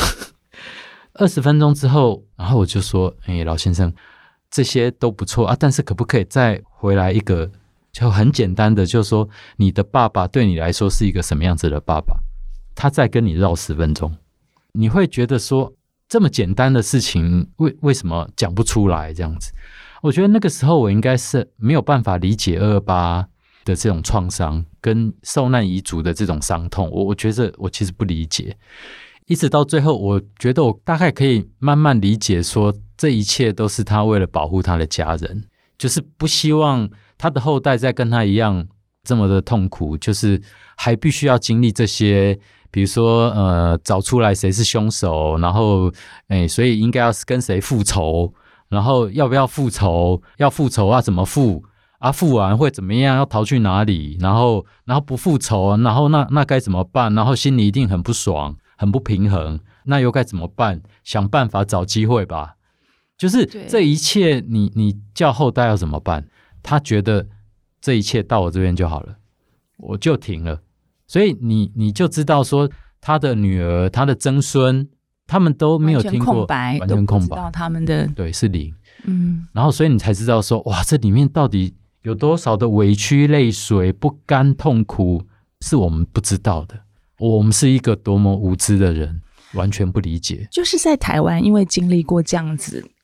20分钟之后，然后我就说老先生这些都不错但是可不可以再回来一个就很简单的，就是说你的爸爸对你来说是一个什么样子的爸爸？他再跟你绕10分钟，你会觉得说这么简单的事情为什么讲不出来这样子？我觉得那个时候我应该是没有办法理解228的这种创伤跟受难遗族的这种伤痛，我觉得我其实不理解，一直到最后我觉得我大概可以慢慢理解说这一切都是他为了保护他的家人，就是不希望他的后代再跟他一样这么的痛苦，就是还必须要经历这些，比如说找出来谁是凶手，然后所以应该要跟谁复仇，然后要不要复仇，要复仇怎么复复完会怎么样，要逃去哪里，然后不复仇，然后那该怎么办，然后心里一定很不爽很不平衡，那又该怎么办？想办法找机会吧，就是这一切你叫后代要怎么办？他觉得这一切到我这边就好了，我就停了，所以你就知道说他的女儿他的曾孙他们都没有听过， 完全空白，都不知道他们的， 对，是零。然后所以你才知道说哇，这里面到底有多少的委屈泪水不甘痛苦是我们不知道的，我们是一个多么无知的人，完全不理解。 就是在台湾因为经历过这样子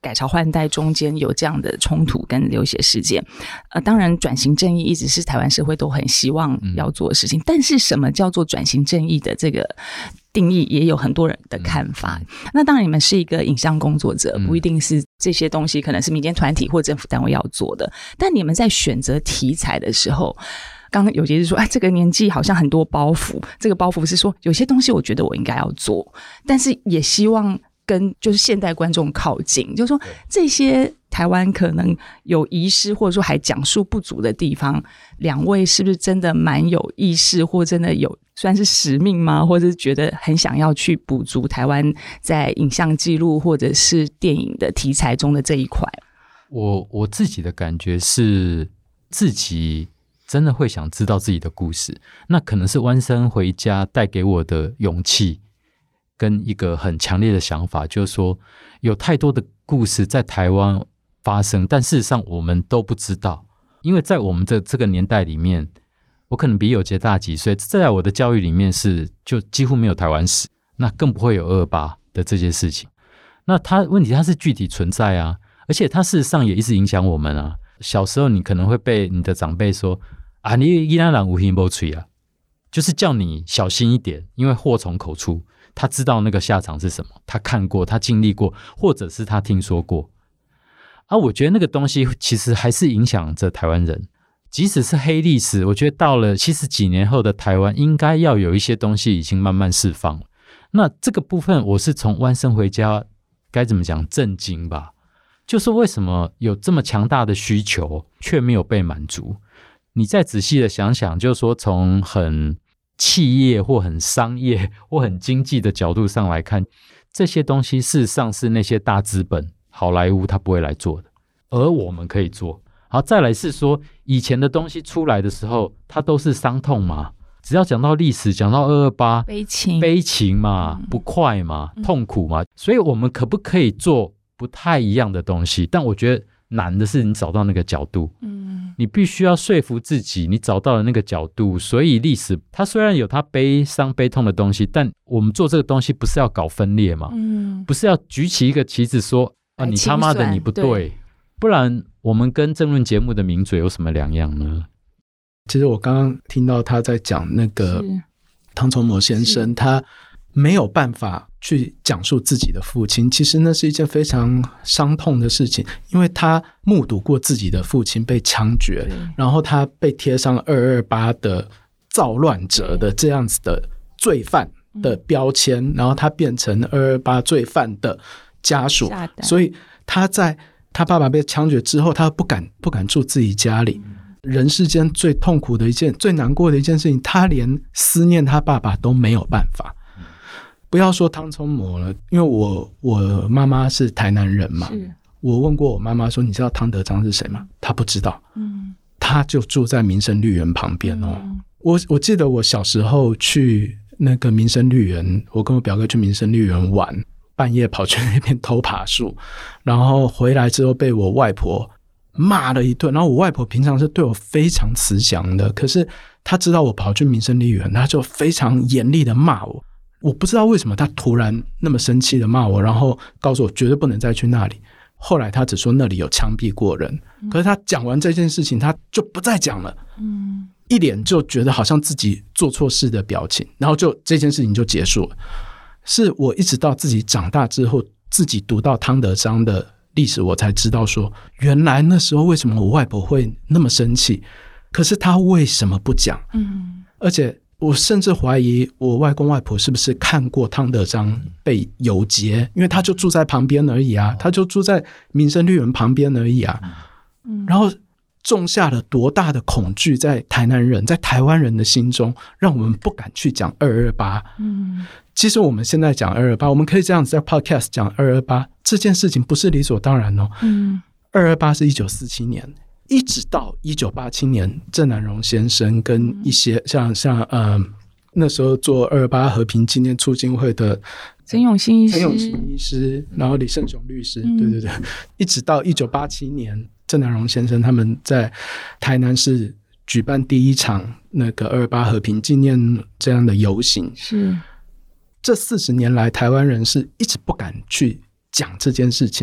改朝换代中间有这样的冲突跟流血事件。当然转型正义一直是台湾社会都很希望要做的事情，但是什么叫做转型正义的这个定义也有很多人的看法。那当然你们是一个影像工作者，不一定是这些东西可能是民间团体或政府单位要做的，但你们在选择题材的时候，刚刚有杰是说这个年纪好像很多包袱，这个包袱是说有些东西我觉得我应该要做，但是也希望跟就是现代观众靠近，就是说这些台湾可能有遗失或者说还讲述不足的地方，两位是不是真的蛮有意识，或真的有算是使命吗？或者是觉得很想要去补足台湾在影像记录或者是电影的题材中的这一块？ 我自己的感觉是自己真的会想知道自己的故事，那可能是湾生回家带给我的勇气跟一个很强烈的想法，就是说有太多的故事在台湾发生，但事实上我们都不知道，因为在我们的这个年代里面，我可能比有杰大几岁，在我的教育里面是就几乎没有台湾史，那更不会有228的这些事情。那问题它是具体存在啊，而且它事实上也一直影响我们啊。小时候你可能会被你的长辈说你宜兰人有耳没嘴啊，就是叫你小心一点，因为祸从口出。他知道那个下场是什么，他看过，他经历过，或者是他听说过。我觉得那个东西其实还是影响着台湾人，即使是黑历史，我觉得到了70几年后的台湾，应该要有一些东西已经慢慢释放了。那这个部分我是从湾生回家该怎么讲震惊吧，就是为什么有这么强大的需求却没有被满足。你再仔细的想想，就是说从很企业或很商业或很经济的角度上来看，这些东西事实上是那些大资本好莱坞他不会来做的，而我们可以做。好，再来是说以前的东西出来的时候它都是伤痛嘛，只要讲到历史，讲到228悲情嘛，不快嘛，痛苦嘛，所以我们可不可以做不太一样的东西？但我觉得难的是你找到那个角度，你必须要说服自己你找到了那个角度。所以历史它虽然有它悲伤悲痛的东西，但我们做这个东西不是要搞分裂嘛，不是要举起一个旗子说你他妈的你不 对，不然我们跟政论节目的名嘴有什么两样呢？ 其实我刚刚听到他在讲那个汤从谋先生，他没有办法去讲述自己的父亲，其实那是一件非常伤痛的事情，因为他目睹过自己的父亲被枪决，然后他被贴上228的造乱者的这样子的罪犯的标签，然后他变成228罪犯的家属，所以他在他爸爸被枪决之后，他不敢住自己家里。人世间最痛苦的一件最难过的一件事情，他连思念他爸爸都没有办法。不要说汤从谋了，因为我妈妈是台南人嘛，我问过我妈妈说你知道汤德章是谁吗？她不知道，她就住在民生绿园旁边哦。我记得我小时候去那个民生绿园，我跟我表哥去民生绿园玩，半夜跑去那边偷爬树，然后回来之后被我外婆骂了一顿，然后我外婆平常是对我非常慈祥的，可是她知道我跑去民生绿园，她就非常严厉的骂我。我不知道为什么她突然那么生气的骂我，然后告诉我绝对不能再去那里。后来她只说那里有枪毙过人，可是她讲完这件事情她就不再讲了，一脸就觉得好像自己做错事的表情，然后就这件事情就结束了。是我一直到自己长大之后，自己读到汤德章的历史，我才知道说原来那时候为什么我外婆会那么生气，可是她为什么不讲？而且我甚至怀疑我外公外婆是不是看过汤德章被游街，因为他就住在旁边而已啊，他就住在民生绿园旁边而已啊。然后种下了多大的恐惧在台南人在台湾人的心中，让我们不敢去讲228。其实我们现在讲228，我们可以这样子在 podcast 讲228，这件事情不是理所当然哦。228是1947年，一直到1987年，郑南榕先生跟一些像那时候做228和平纪念促进会的陈永新医师，然后李胜雄律师，对，一直到1987年，郑南榕先生他们在台南市举办第一场那个228和平纪念这样的游行。是这40年来，台湾人是一直不敢去讲这件事情。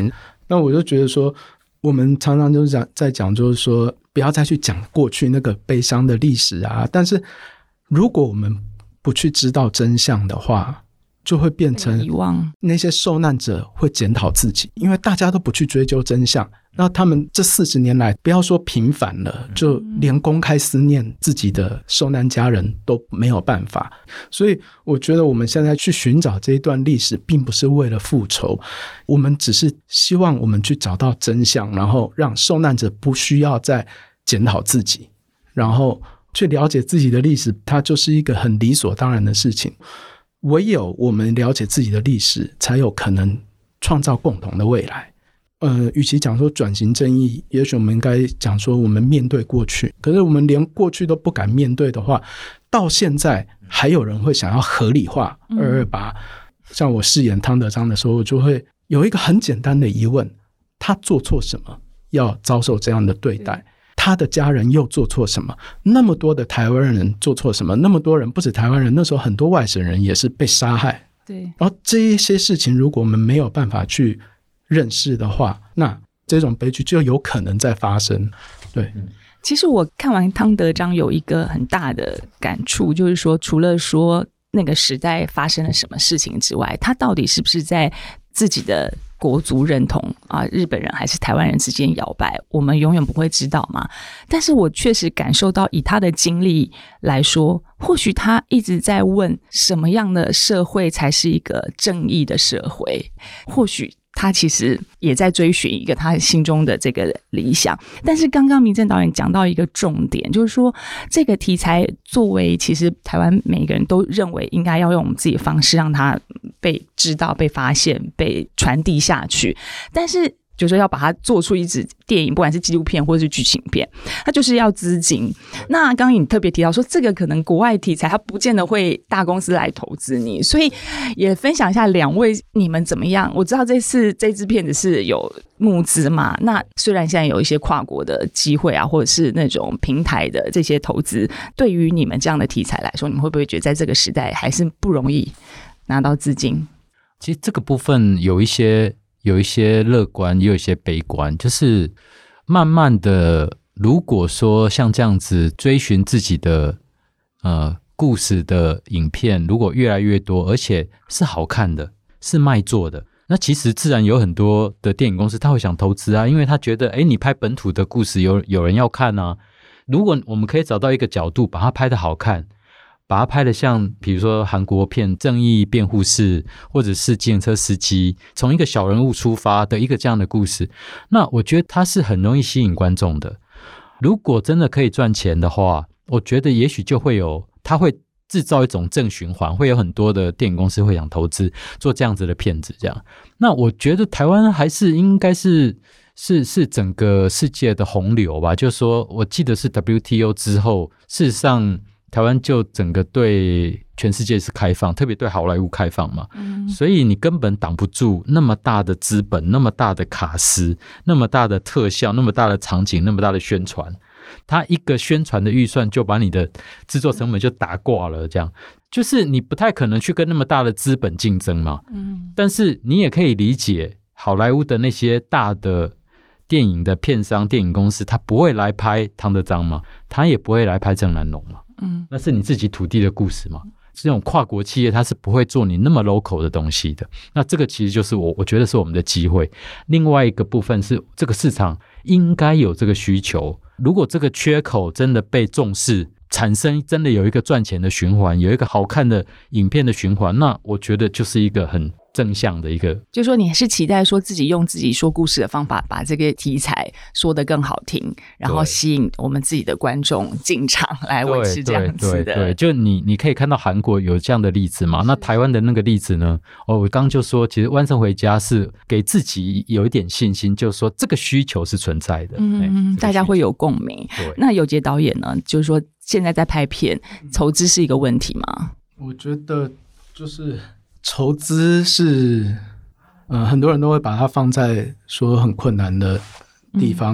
那我就觉得说，我们常常就是在讲，就是说不要再去讲过去那个悲伤的历史啊。但是如果我们不去知道真相的话，就会变成遗忘， 那些受难者会检讨自己，因为大家都不去追究真相。那他们这40年来，不要说平反了，就连公开思念自己的受难家人都没有办法。所以我觉得我们现在去寻找这一段历史，并不是为了复仇，我们只是希望我们去找到真相，然后让受难者不需要再检讨自己，然后去了解自己的历史，它就是一个很理所当然的事情。唯有我们了解自己的历史，才有可能创造共同的未来。与其讲说转型正义，也许我们应该讲说我们面对过去。可是我们连过去都不敢面对的话，到现在还有人会想要合理化而把，像我饰演汤德章的时候，我就会有一个很简单的疑问：他做错什么要遭受这样的对待？他的家人又做错什么？那么多的台湾人做错什么？那么多人，不止台湾人，那时候很多外省人也是被杀害。 对， 然后这一些事情，如果我们没有办法去认识的话，那这种悲剧就有可能再发生。对， 其实我看完汤德章有一个很大的感触，就是说，除了说那个时代发生了什么事情之外，他到底是不是在自己的国族认同啊，日本人还是台湾人之间摇摆，我们永远不会知道嘛。但是我确实感受到，以他的经历来说，或许他一直在问什么样的社会才是一个正义的社会，或许他其实也在追寻一个他心中的这个理想。但是刚刚明正导演讲到一个重点，就是说这个题材作为其实台湾每一个人都认为应该要用我们自己的方式让它被知道、被发现、被传递下去，但是就是说要把它做出一支电影，不管是纪录片或是剧情片，它就是要资金。那刚刚你特别提到说，这个可能国外题材它不见得会大公司来投资你，所以也分享一下两位你们怎么样。我知道这次这支片子是有募资嘛，那虽然现在有一些跨国的机会啊，或者是那种平台的这些投资，对于你们这样的题材来说，你们会不会觉得在这个时代还是不容易拿到资金？ 其实这个部分有一些乐观，也有一些悲观，就是慢慢的，如果说像这样子追寻自己的故事的影片，如果越来越多，而且是好看的，是卖座的，那其实自然有很多的电影公司他会想投资啊，因为他觉得你拍本土的故事有人要看啊。如果我们可以找到一个角度把它拍得好看，把它拍得像比如说韩国片正义辩护士或者是计程车司机，从一个小人物出发的一个这样的故事，那我觉得它是很容易吸引观众的。如果真的可以赚钱的话，我觉得也许就会有，它会制造一种正循环，会有很多的电影公司会想投资做这样子的片子这样。那我觉得台湾还是应该是整个世界的洪流吧，就是说我记得是 WTO 之后，事实上台湾就整个对全世界是开放，特别对好莱坞开放嘛，所以你根本挡不住那么大的资本，那么大的卡司，那么大的特效，那么大的场景，那么大的宣传，它一个宣传的预算就把你的制作成本就打挂了，这样就是你不太可能去跟那么大的资本竞争嘛。但是你也可以理解好莱坞的那些大的电影的片商、电影公司，他不会来拍汤德章嘛，他也不会来拍郑南榕嘛。那是你自己土地的故事嘛。这种跨国企业它是不会做你那么 local 的东西的。那这个其实就是我觉得是我们的机会。另外一个部分是这个市场应该有这个需求，如果这个缺口真的被重视，产生真的有一个赚钱的循环，有一个好看的影片的循环，那我觉得就是一个很正向的一个， 就是说你是期待说自己用自己说故事的方法把这个题材说得更好听，然后吸引我们自己的观众进场来维持这样子的。 对，就你可以看到韩国有这样的例子嘛，那台湾的那个例子呢，我刚刚就说其实万圣回家是给自己有一点信心，就是说这个需求是存在的， 大家会有共鸣。那有杰导演呢，就是说现在在拍片，筹资是一个问题吗？ 我觉得就是筹资是很多人都会把它放在说很困难的地方。那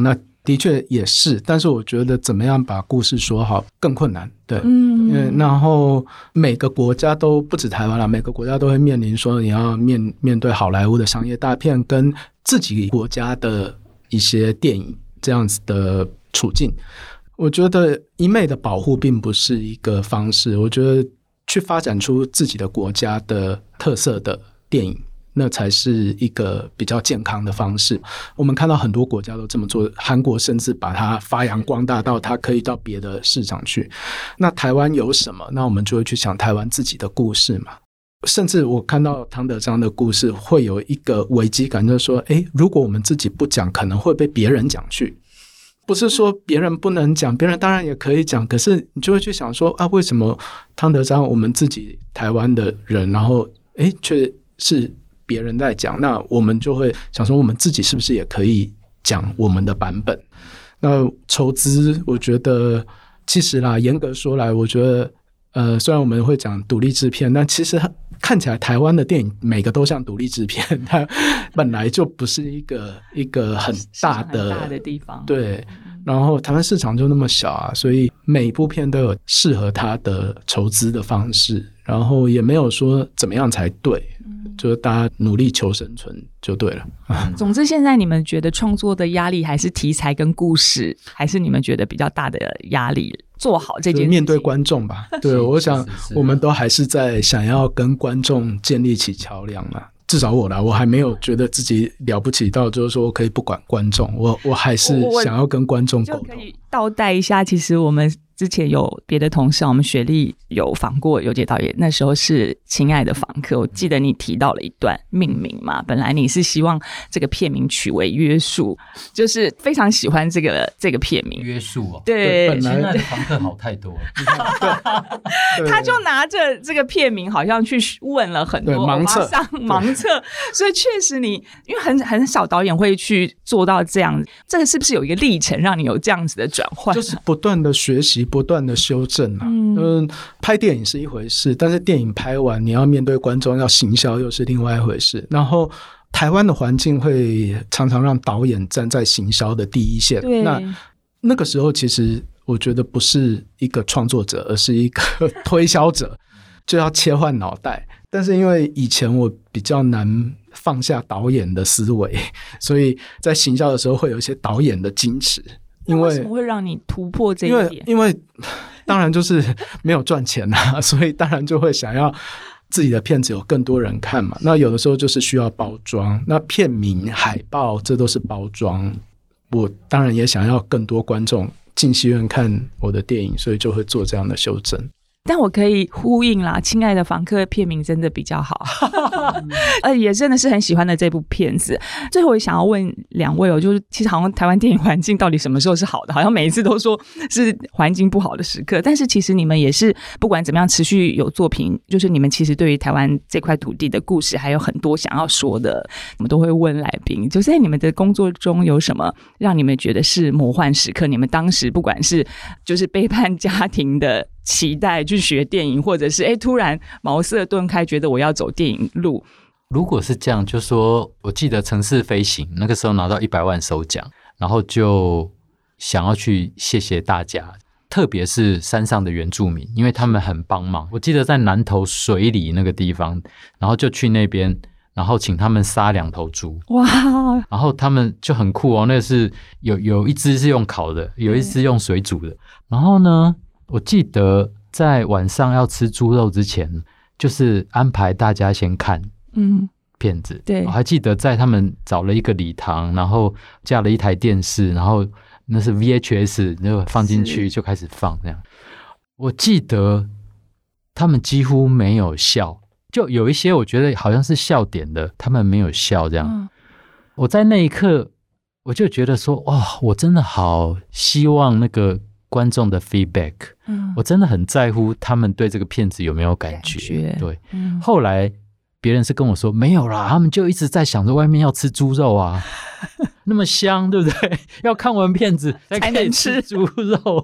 的确也是，但是我觉得怎么样把故事说好更困难。对，然后每个国家都不止台湾啦，每个国家都会面临说你要面对好莱坞的商业大片跟自己国家的一些电影这样子的处境。我觉得一昧的保护并不是一个方式，我觉得去发展出自己的国家的特色的电影，那才是一个比较健康的方式。我们看到很多国家都这么做，韩国甚至把它发扬光大到它可以到别的市场去。那台湾有什么？那我们就会去想台湾自己的故事嘛。甚至我看到汤德章的故事会有一个危机感，就是说如果我们自己不讲，可能会被别人讲去。不是说别人不能讲，别人当然也可以讲，可是你就会去想说为什么汤德章我们自己台湾的人，然后却是别人在讲，那我们就会想说我们自己是不是也可以讲我们的版本。那筹资我觉得其实啦，严格说来，我觉得虽然我们会讲独立制片，但其实看起来台湾的电影每个都像独立制片，它本来就不是一个很大的地方。 对，然后台湾市场就那么小啊，所以每一部片都有适合它的筹资的方式，然后也没有说怎么样才对，就是大家努力求生存就对了。 总之现在你们觉得创作的压力还是题材跟故事，还是你们觉得比较大的压力做好这件事情？ 面对观众吧。对，我想我们都还是在想要跟观众建立起桥梁嘛。至少我啦，我还没有觉得自己了不起到就是说我可以不管观众，我还是想要跟观众沟通。 就可以倒带一下，其实我们之前有别的同事，我们雪莉有访过尤杰导演，那时候是《亲爱的房客》，我记得你提到了一段命名嘛，本来你是希望这个片名取为约束，就是非常喜欢这个片名约束哦。 对， 本来的房客好太多了。 他就拿着这个片名好像去问了很多盲测，所以确实你因为很少导演会去做到这样，这个是不是有一个历程让你有这样子的转换？ 就是不断的学习，不断的修正啊。拍电影是一回事，但是电影拍完你要面对观众，要行销又是另外一回事。然后台湾的环境会常常让导演站在行销的第一线，那个时候其实我觉得不是一个创作者，而是一个推销者，就要切换脑袋。但是因为以前我比较难放下导演的思维，所以在行销的时候会有一些导演的矜持。因为什么会让你突破这一点？ 因为当然就是没有赚钱啊，所以当然就会想要自己的片子有更多人看嘛。那有的时候就是需要包装，那片名、海报这都是包装。我当然也想要更多观众进戏院看我的电影，所以就会做这样的修正。 但我可以呼应啦，亲爱的房客片名真的比较好也真的是很喜欢的这部片子。最后我想要问两位就是其实好像台湾电影环境到底什么时候是好的，好像每一次都说是环境不好的时刻，但是其实你们也是不管怎么样持续有作品，就是你们其实对于台湾这块土地的故事还有很多想要说的。我们都会问来宾，就是在你们的工作中有什么让你们觉得是魔幻时刻，你们当时不管是就是背叛家庭的期待去学电影，或者是突然茅塞顿开觉得我要走电影路。 如果是这样，就说我记得城市飞行那个时候拿到100万首奖，然后就想要去谢谢大家，特别是山上的原住民，因为他们很帮忙。我记得在南投水里那个地方，然后就去那边，然后请他们杀2头猪。哇！然后他们就很酷哦，那个是有一只是用烤的，有一只用水煮的。然后呢，我记得在晚上要吃猪肉之前，就是安排大家先看片子。对，我还记得在他们找了一个礼堂，然后架了一台电视，然后那是 VHS 就放进去就开始放这样。我记得他们几乎没有笑，就有一些我觉得好像是笑点的，他们没有笑这样。我在那一刻我就觉得说，我真的好希望那个观众的 feedback，我真的很在乎他们对这个片子有没有感觉。对，后来别人是跟我说没有啦，他们就一直在想着外面要吃猪肉啊，那么香，对不对？要看完片子才可以吃猪肉，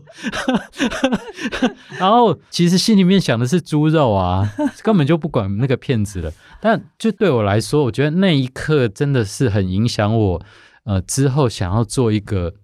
然后其实心里面想的是猪肉啊，根本就不管那个片子了。但就对我来说，我觉得那一刻真的是很影响我，之后想要做一个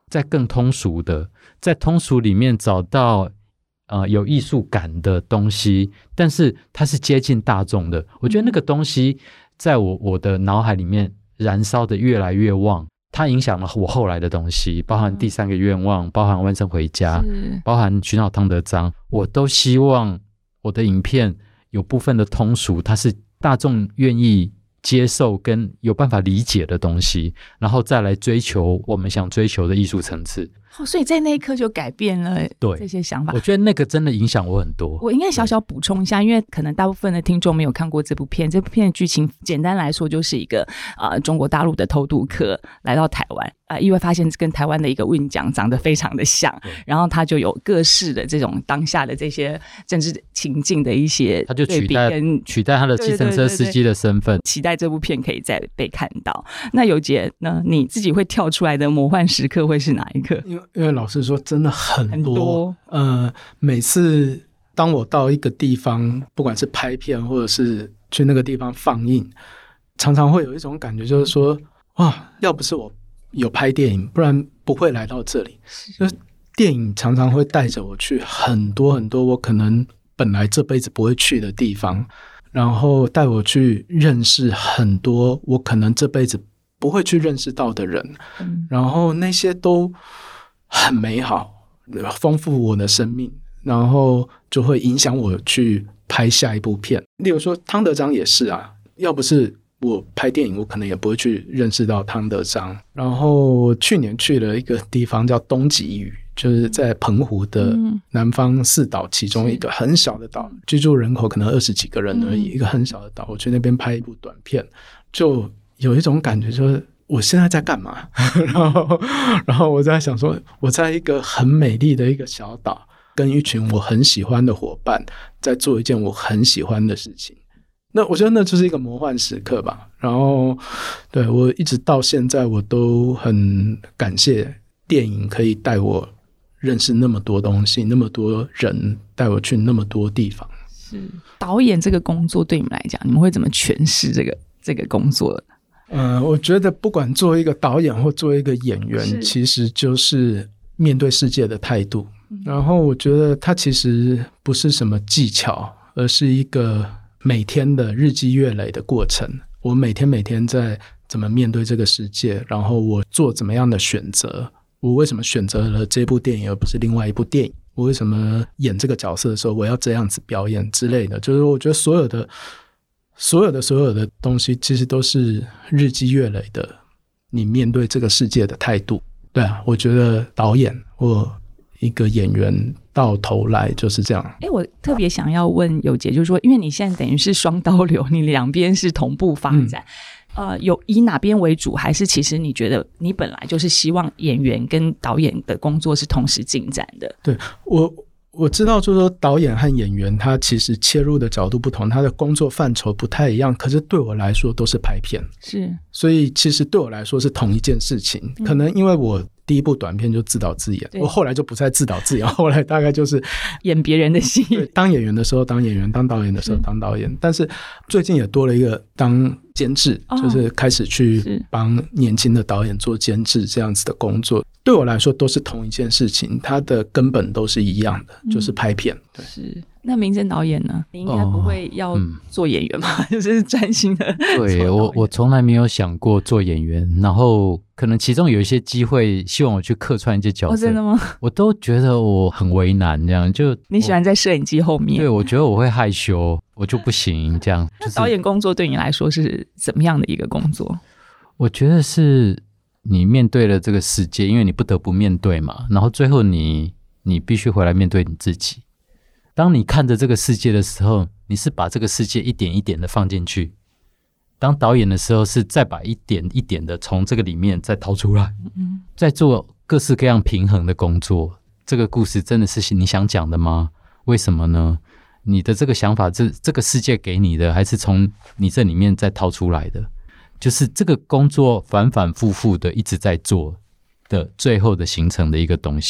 在更通俗的，在通俗里面找到有艺术感的东西，但是它是接近大众的。我觉得那个东西在我的脑海里面燃烧的越来越旺，它影响了我后来的东西，包含第3个愿望，包含万圣回家，包含寻找汤德章，我都希望我的影片有部分的通俗，它是大众愿意接受跟有办法理解的东西，然后再来追求我们想追求的艺术层次。 所以在那一刻就改变了这些想法。 我觉得那个真的影响我很多。 我应该小小补充一下，因为可能大部分的听众没有看过这部片。这部片的剧情简单来说就是一个中国大陆的偷渡客来到台湾，意外发现跟台湾的一个运将长得非常的像，然后他就有各式的这种当下的这些政治情境的一些对比，他就取代他的计程车司机的身份。 期待这部片可以再被看到。那友杰呢？你自己会跳出来的魔幻时刻会是哪一个？ 因为老实说真的很多。每次当我到一个地方，不管是拍片或者是去那个地方放映，常常会有一种感觉，就是说哇，要不是我有拍电影，不然不会来到这里。就是电影常常会带着我去很多很多我可能本来这辈子不会去的地方，然后带我去认识很多我可能这辈子不会去认识到的人，然后那些都很美好，丰富我的生命，然后就会影响我去拍下一部片。例如说汤德章也是啊，要不是我拍电影，我可能也不会去认识到汤德章。然后去年去了一个地方叫东极屿，就是在澎湖的南方4岛其中一个很小的岛，居住人口可能20几个人而已，一个很小的岛。我去那边拍一部短片，就有一种感觉，就是我现在在干嘛？然后我在想说，我在一个很美丽的一个小岛，跟一群我很喜欢的伙伴，在做一件我很喜欢的事情。那我觉得那就是一个魔幻时刻吧。然后，对，我一直到现在，我都很感谢电影可以带我认识那么多东西，那么多人，带我去那么多地方。 是导演这个工作对你们来讲，你们会怎么诠释这个工作？ 我觉得不管做一个导演或做一个演员，其实就是面对世界的态度。然后我觉得它其实不是什么技巧，而是一个每天的日积月累的过程。我每天在怎么面对这个世界，然后我做怎么样的选择，我为什么选择了这部电影而不是另外一部电影，我为什么演这个角色的时候我要这样子表演之类的。就是我觉得所有的东西其实都是日积月累的你面对这个世界的态度。对啊，我觉得导演或一个演员到头来就是这样。 我特别想要问友杰，就是说因为你现在等于是双刀流，你两边是同步发展，有以哪边为主，还是其实你觉得你本来就是希望演员跟导演的工作是同时进展的？ 对，我知道就是说导演和演员他其实切入的角度不同，他的工作范畴不太一样，可是对我来说都是拍片，是，所以其实对我来说是同一件事情。可能因为我第一部短片就自导自演，我后来就不再自导自演，后来大概就是演别人的戏， 当演员的时候当演员，当导演的时候当导演。但是最近也多了一个当监制，就是开始去帮年轻的导演做监制这样子的工作。对我来说都是同一件事情，它的根本都是一样的，就是拍片。对， 是。那明真导演呢？你应该不会要做演员吧？就是专心的。 对，我从来没有想过做演员，然后可能其中有一些机会希望我去客串一些角色。 真的吗？ 我都觉得我很为难，这样就你喜欢在摄影机后面？ 对，我觉得我会害羞，我就不行这样。 那导演工作对你来说是怎么样的一个工作？ 我觉得是你面对了这个世界，因为你不得不面对嘛，然后最后你必须回来面对你自己。当你看着这个世界的时候，你是把这个世界一点一点的放进去，当导演的时候是再把一点一点的从这个里面再掏出来，再做各式各样平衡的工作。这个故事真的是你想讲的吗？为什么呢？你的这个想法这个世界给你的，还是从你这里面再掏出来的？就是这个工作反反复复的一直在做的最后的形成的一个东西。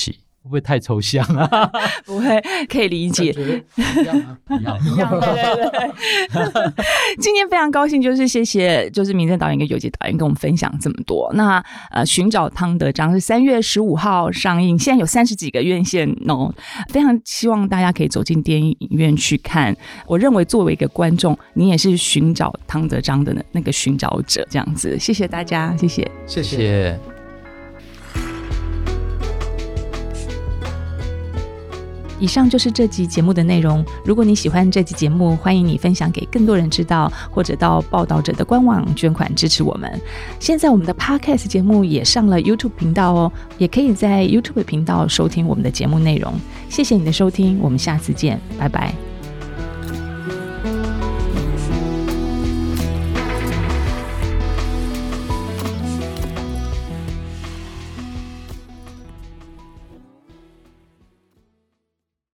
不会太抽象啊？ 不会，可以理解。 一样啊， 一样，对。今天非常高兴，就是谢谢就是明正导演跟有杰导演跟我们分享这么多。那寻找汤德章是3月15号上映，现在有30几个院线哦，非常希望大家可以走进电影院去看。我认为作为一个观众，你也是寻找汤德章的那个寻找者，这样子。谢谢大家，谢谢， 谢谢。 以上就是这集节目的内容。如果你喜欢这集节目，欢迎你分享给更多人知道，或者到报道者的官网捐款支持我们。现在我们的 Podcast 节目也上了 YouTube 频道哦，也可以在 YouTube 频道收听我们的节目内容。谢谢你的收听，我们下次见，拜拜。